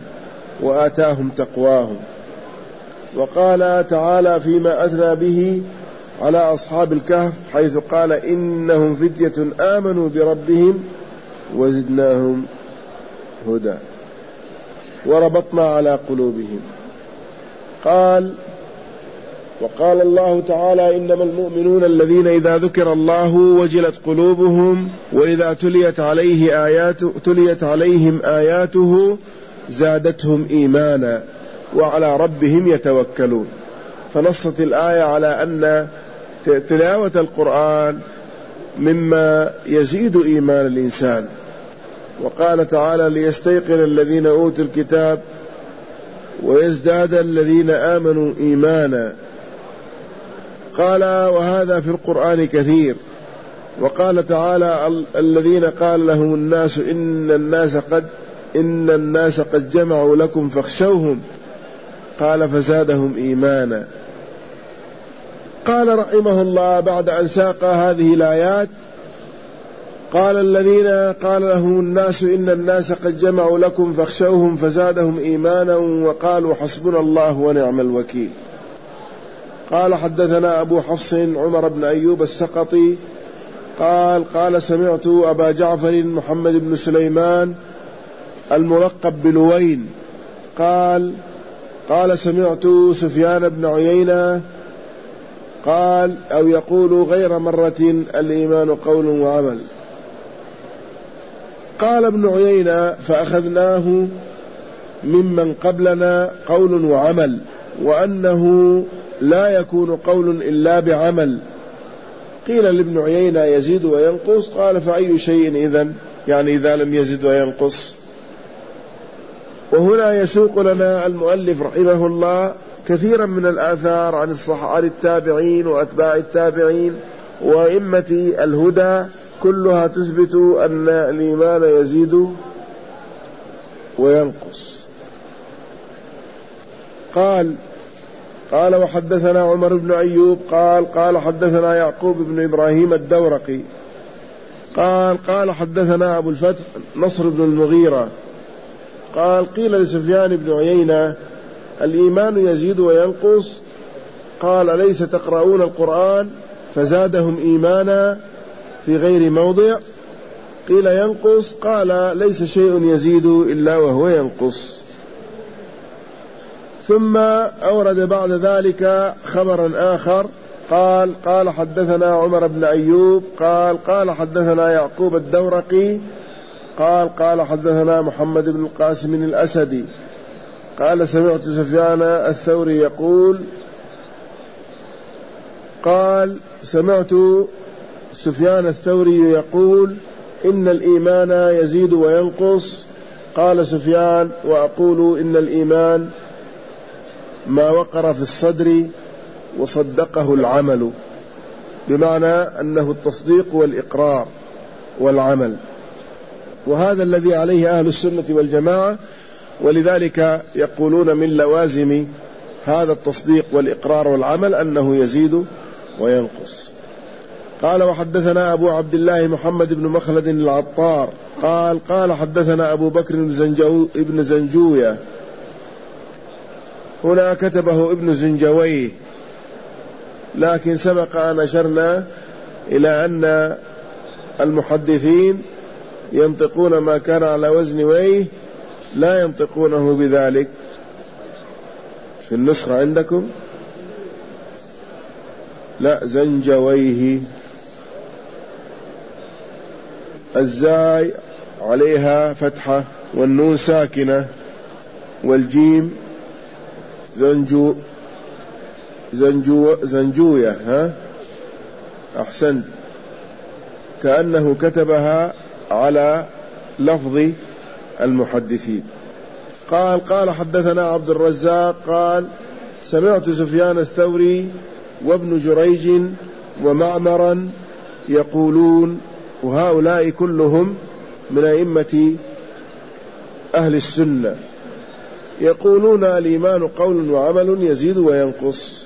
وآتاهم تقواهم. وقال تعالى فيما أثنى به على أصحاب الكهف حيث قال إنهم فتية آمنوا بربهم وزدناهم هدى وربطنا على قلوبهم. قال وقال الله تعالى إنما المؤمنون الذين إذا ذكر الله وجلت قلوبهم وإذا تليت عليه آياته تليت عليهم آياته زادتهم إيمانا وعلى ربهم يتوكلون. فنصت الآية على أن تلاوة القرآن مما يزيد إيمان الإنسان. وقال تعالى ليستيقن الذين أوتوا الكتاب ويزداد الذين آمنوا إيمانا. قال وهذا في القرآن كثير. وقال تعالى الذين قال لهم الناس إن الناس قد إن الناس قد جمعوا لكم فاخشوهم قال فزادهم إيمانا. قال رحمه الله بعد أن ساق هذه الآيات قال الذين قال لهم الناس إن الناس قد جمعوا لكم فاخشوهم فزادهم إيمانا وقالوا حسبنا الله ونعم الوكيل. قال حدثنا أبو حفص عمر بن أيوب السقطي قال قال سمعت أبا جعفر محمد بن سليمان الملقب بلوين قال قال سمعت سفيان بن عيينة قال أو يقول غير مرة الإيمان قول وعمل. قال ابن عيينة فأخذناه ممن قبلنا قول وعمل وأنه لا يكون قول إلا بعمل. قيل لابن عيينة يزيد وينقص قال فأي شيء إذن يعني إذا لم يزد وينقص. وهنا يسوق لنا المؤلف رحمه الله كثيرا من الآثار عن الصحابة التابعين وأتباع التابعين وأئمة الهدى كلها تثبت أن الإيمان يزيد وينقص. قال قال وحدثنا عمر بن أيوب قال قال حدثنا يعقوب بن إبراهيم الدورقي قال قال حدثنا أبو الفتح نصر بن المغيرة قال قيل لسفيان بن عيينة الإيمان يزيد وينقص قال ليس تقرؤون القرآن فزادهم إيمانا في غير موضع. قيل ينقص قال ليس شيء يزيد إلا وهو ينقص. ثم أورد بعد ذلك خبرا آخر قال قال حدثنا عمر بن أيوب قال قال حدثنا يعقوب الدورقي قال قال حدثنا محمد بن القاسم الأسدي قال سمعت سفيان الثوري يقول قال سمعت سفيان الثوري يقول إن الإيمان يزيد وينقص. قال سفيان وأقول إن الإيمان ما وقر في الصدر وصدقه العمل بمعنى أنه التصديق والإقرار والعمل. وهذا الذي عليه أهل السنة والجماعة ولذلك يقولون من لوازم هذا التصديق والإقرار والعمل أنه يزيد وينقص. قال وحدثنا أبو عبد الله محمد بن مخلد العطار قال قال حدثنا أبو بكر بن زنجوية. هنا كتبه ابن زنجويه لكن سبق أن أشرنا إلى أن المحدثين ينطقون ما كان على وزن ويه لا ينطقونه بذلك. في النسخة عندكم لا زنجويه الزاي عليها فتحة والنون ساكنة والجيم زنجو زنجو زنجوية ها أحسنت كأنه كتبها على لفظ المحدثين. قال قال حدثنا عبد الرزاق قال سمعت سفيان الثوري وابن جريج ومعمرا يقولون وهؤلاء كلهم من أئمة أهل السنة يقولون الإيمان قول وعمل يزيد وينقص.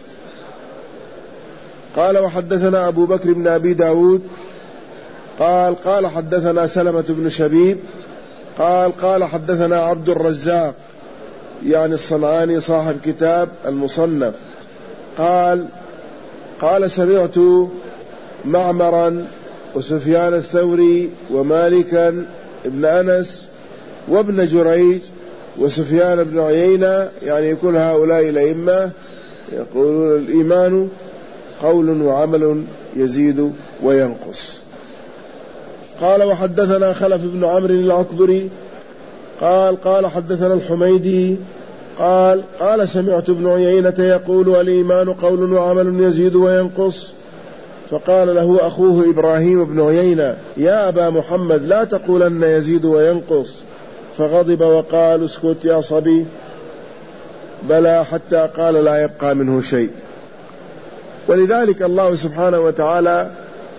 قال وحدثنا أبو بكر بن أبي داود قال قال حدثنا سلمة بن شبيب قال قال حدثنا عبد الرزاق يعني الصنعاني صاحب كتاب المصنف قال قال سمعت معمرا وسفيان الثوري ومالكا ابن أنس وابن جريج وسفيان بن عيينة، يعني كل هؤلاء الأئمة يقولون الإيمان قول وعمل يزيد وينقص. قال وحدثنا خلف بن عمرو العكبري قال قال حدثنا الحميدي قال قال سمعت ابن عيينة يقول الإيمان قول وعمل يزيد وينقص، فقال له أخوه إبراهيم بن عيينة يا أبا محمد لا تقولن يزيد وينقص، فغضب وقال اسكت يا صبي، بلى حتى قال لا يبقى منه شيء. ولذلك الله سبحانه وتعالى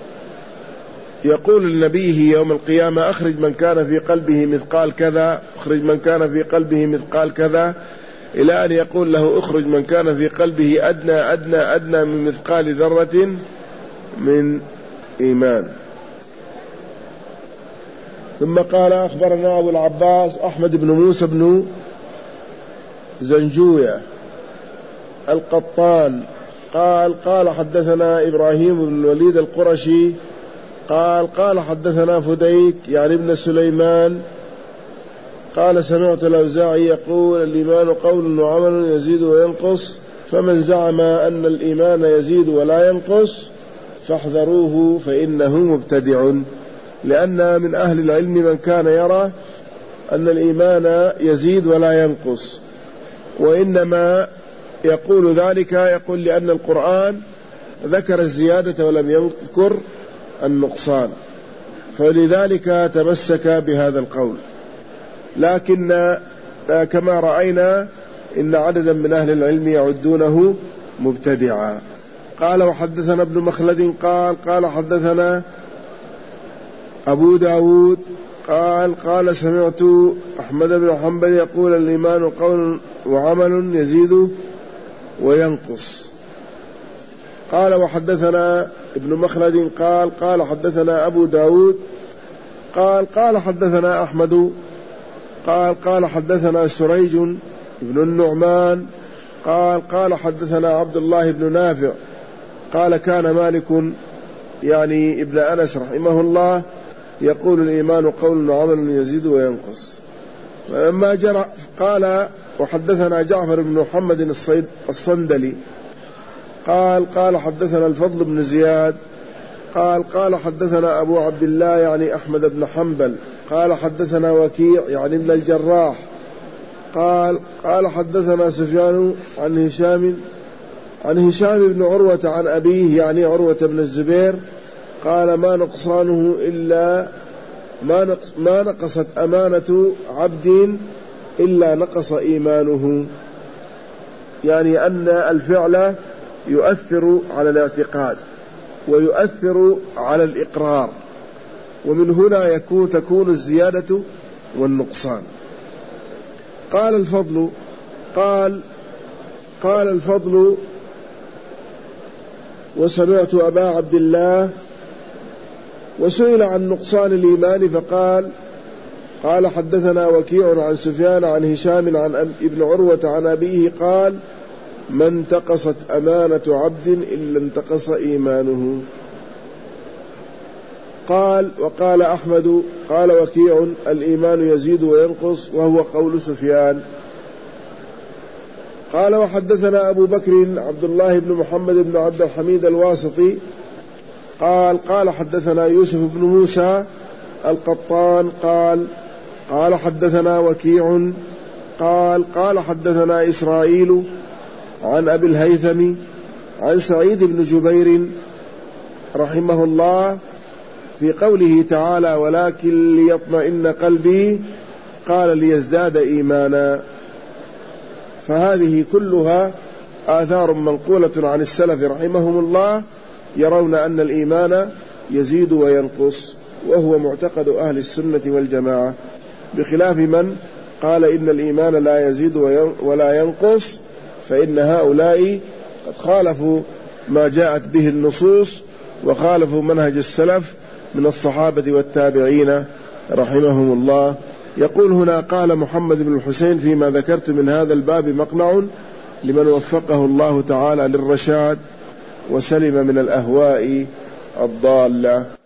يقول لنبيه يوم القيامة أخرج من كان في قلبه مثقال كذا، أخرج من كان في قلبه مثقال كذا، إلى أن يقول له أخرج من كان في قلبه أدنى أدنى أدنى من مثقال ذرة من إيمان. ثم قال أخبرنا أبو العباس أحمد بن موسى بن زنجوية القطان قال قال حدثنا إبراهيم بن الوليد القرشي قال قال حدثنا فديك يعني ابن سليمان قال سمعت الأوزاعي يقول الإيمان قول وعمل يزيد وينقص، فمن زعم أن الإيمان يزيد ولا ينقص فاحذروه فإنه مبتدع. لأن من أهل العلم من كان يرى أن الإيمان يزيد ولا ينقص، وإنما يقول ذلك يقول لأن القرآن ذكر الزيادة ولم يذكر النقصان، فلذلك تمسك بهذا القول. لكن كما رأينا إن عددا من أهل العلم يعدونه مبتدعا. قال وحدثنا ابن مخلد قال قال حدثنا أبو داود قال قال سمعت أحمد بن حنبل يقول الإيمان قول وعمل يزيد وينقص. قال وحدثنا ابن مخلد قال قال حدثنا أبو داود قال قال حدثنا أحمد قال قال حدثنا سريج بن النعمان قال قال حدثنا عبد الله بن نافع قال كان مالك يعني ابن أنس رحمه الله يقول الإيمان قول وعمل يزيد وينقص. فلما جرى قال وحدثنا جعفر بن محمد الصندلي قال قال حدثنا الفضل بن زياد قال قال حدثنا أبو عبد الله يعني أحمد بن حنبل قال حدثنا وكيع يعني ابن الجراح قال قال حدثنا سفيان عن هشام عن هشام بن عروة عن أبيه يعني عروة بن الزبير قال ما نقصانه إلا ما, نقص ما نقصت أمانة عبد إلا نقص إيمانه، يعني أن الفعل يؤثر على الاعتقاد ويؤثر على الإقرار، ومن هنا يكون تكون الزيادة والنقصان. قال الفضل قال قال الفضل وسمعت أبا عبد الله وسئل عن نقصان الإيمان فقال قال حدثنا وكيع عن سفيان عن هشام عن ابن عروة عن أبيه قال ما انتقصت أمانة عبد إلا انتقص إيمانه. قال وقال أحمد قال وكيع الإيمان يزيد وينقص وهو قول سفيان. قال وحدثنا أبو بكر عبد الله بن محمد بن عبد الحميد الواسطي قال قال حدثنا يوسف بن موسى القطان قال قال حدثنا وكيع قال قال حدثنا إسرائيل عن أبي الهيثم عن سعيد بن جبير رحمه الله في قوله تعالى ولكن ليطمئن قلبي قال ليزداد إيمانا. فهذه كلها آثار منقولة عن السلف رحمهم الله يرون أن الإيمان يزيد وينقص، وهو معتقد أهل السنة والجماعة، بخلاف من قال إن الإيمان لا يزيد ولا ينقص، فإن هؤلاء قد خالفوا ما جاءت به النصوص وخالفوا منهج السلف من الصحابة والتابعين رحمهم الله. يقول هنا قال محمد بن الحسين فيما ذكرت من هذا الباب مقنع لمن وفقه الله تعالى للرشاد، وسلم من الأهواء الضالة.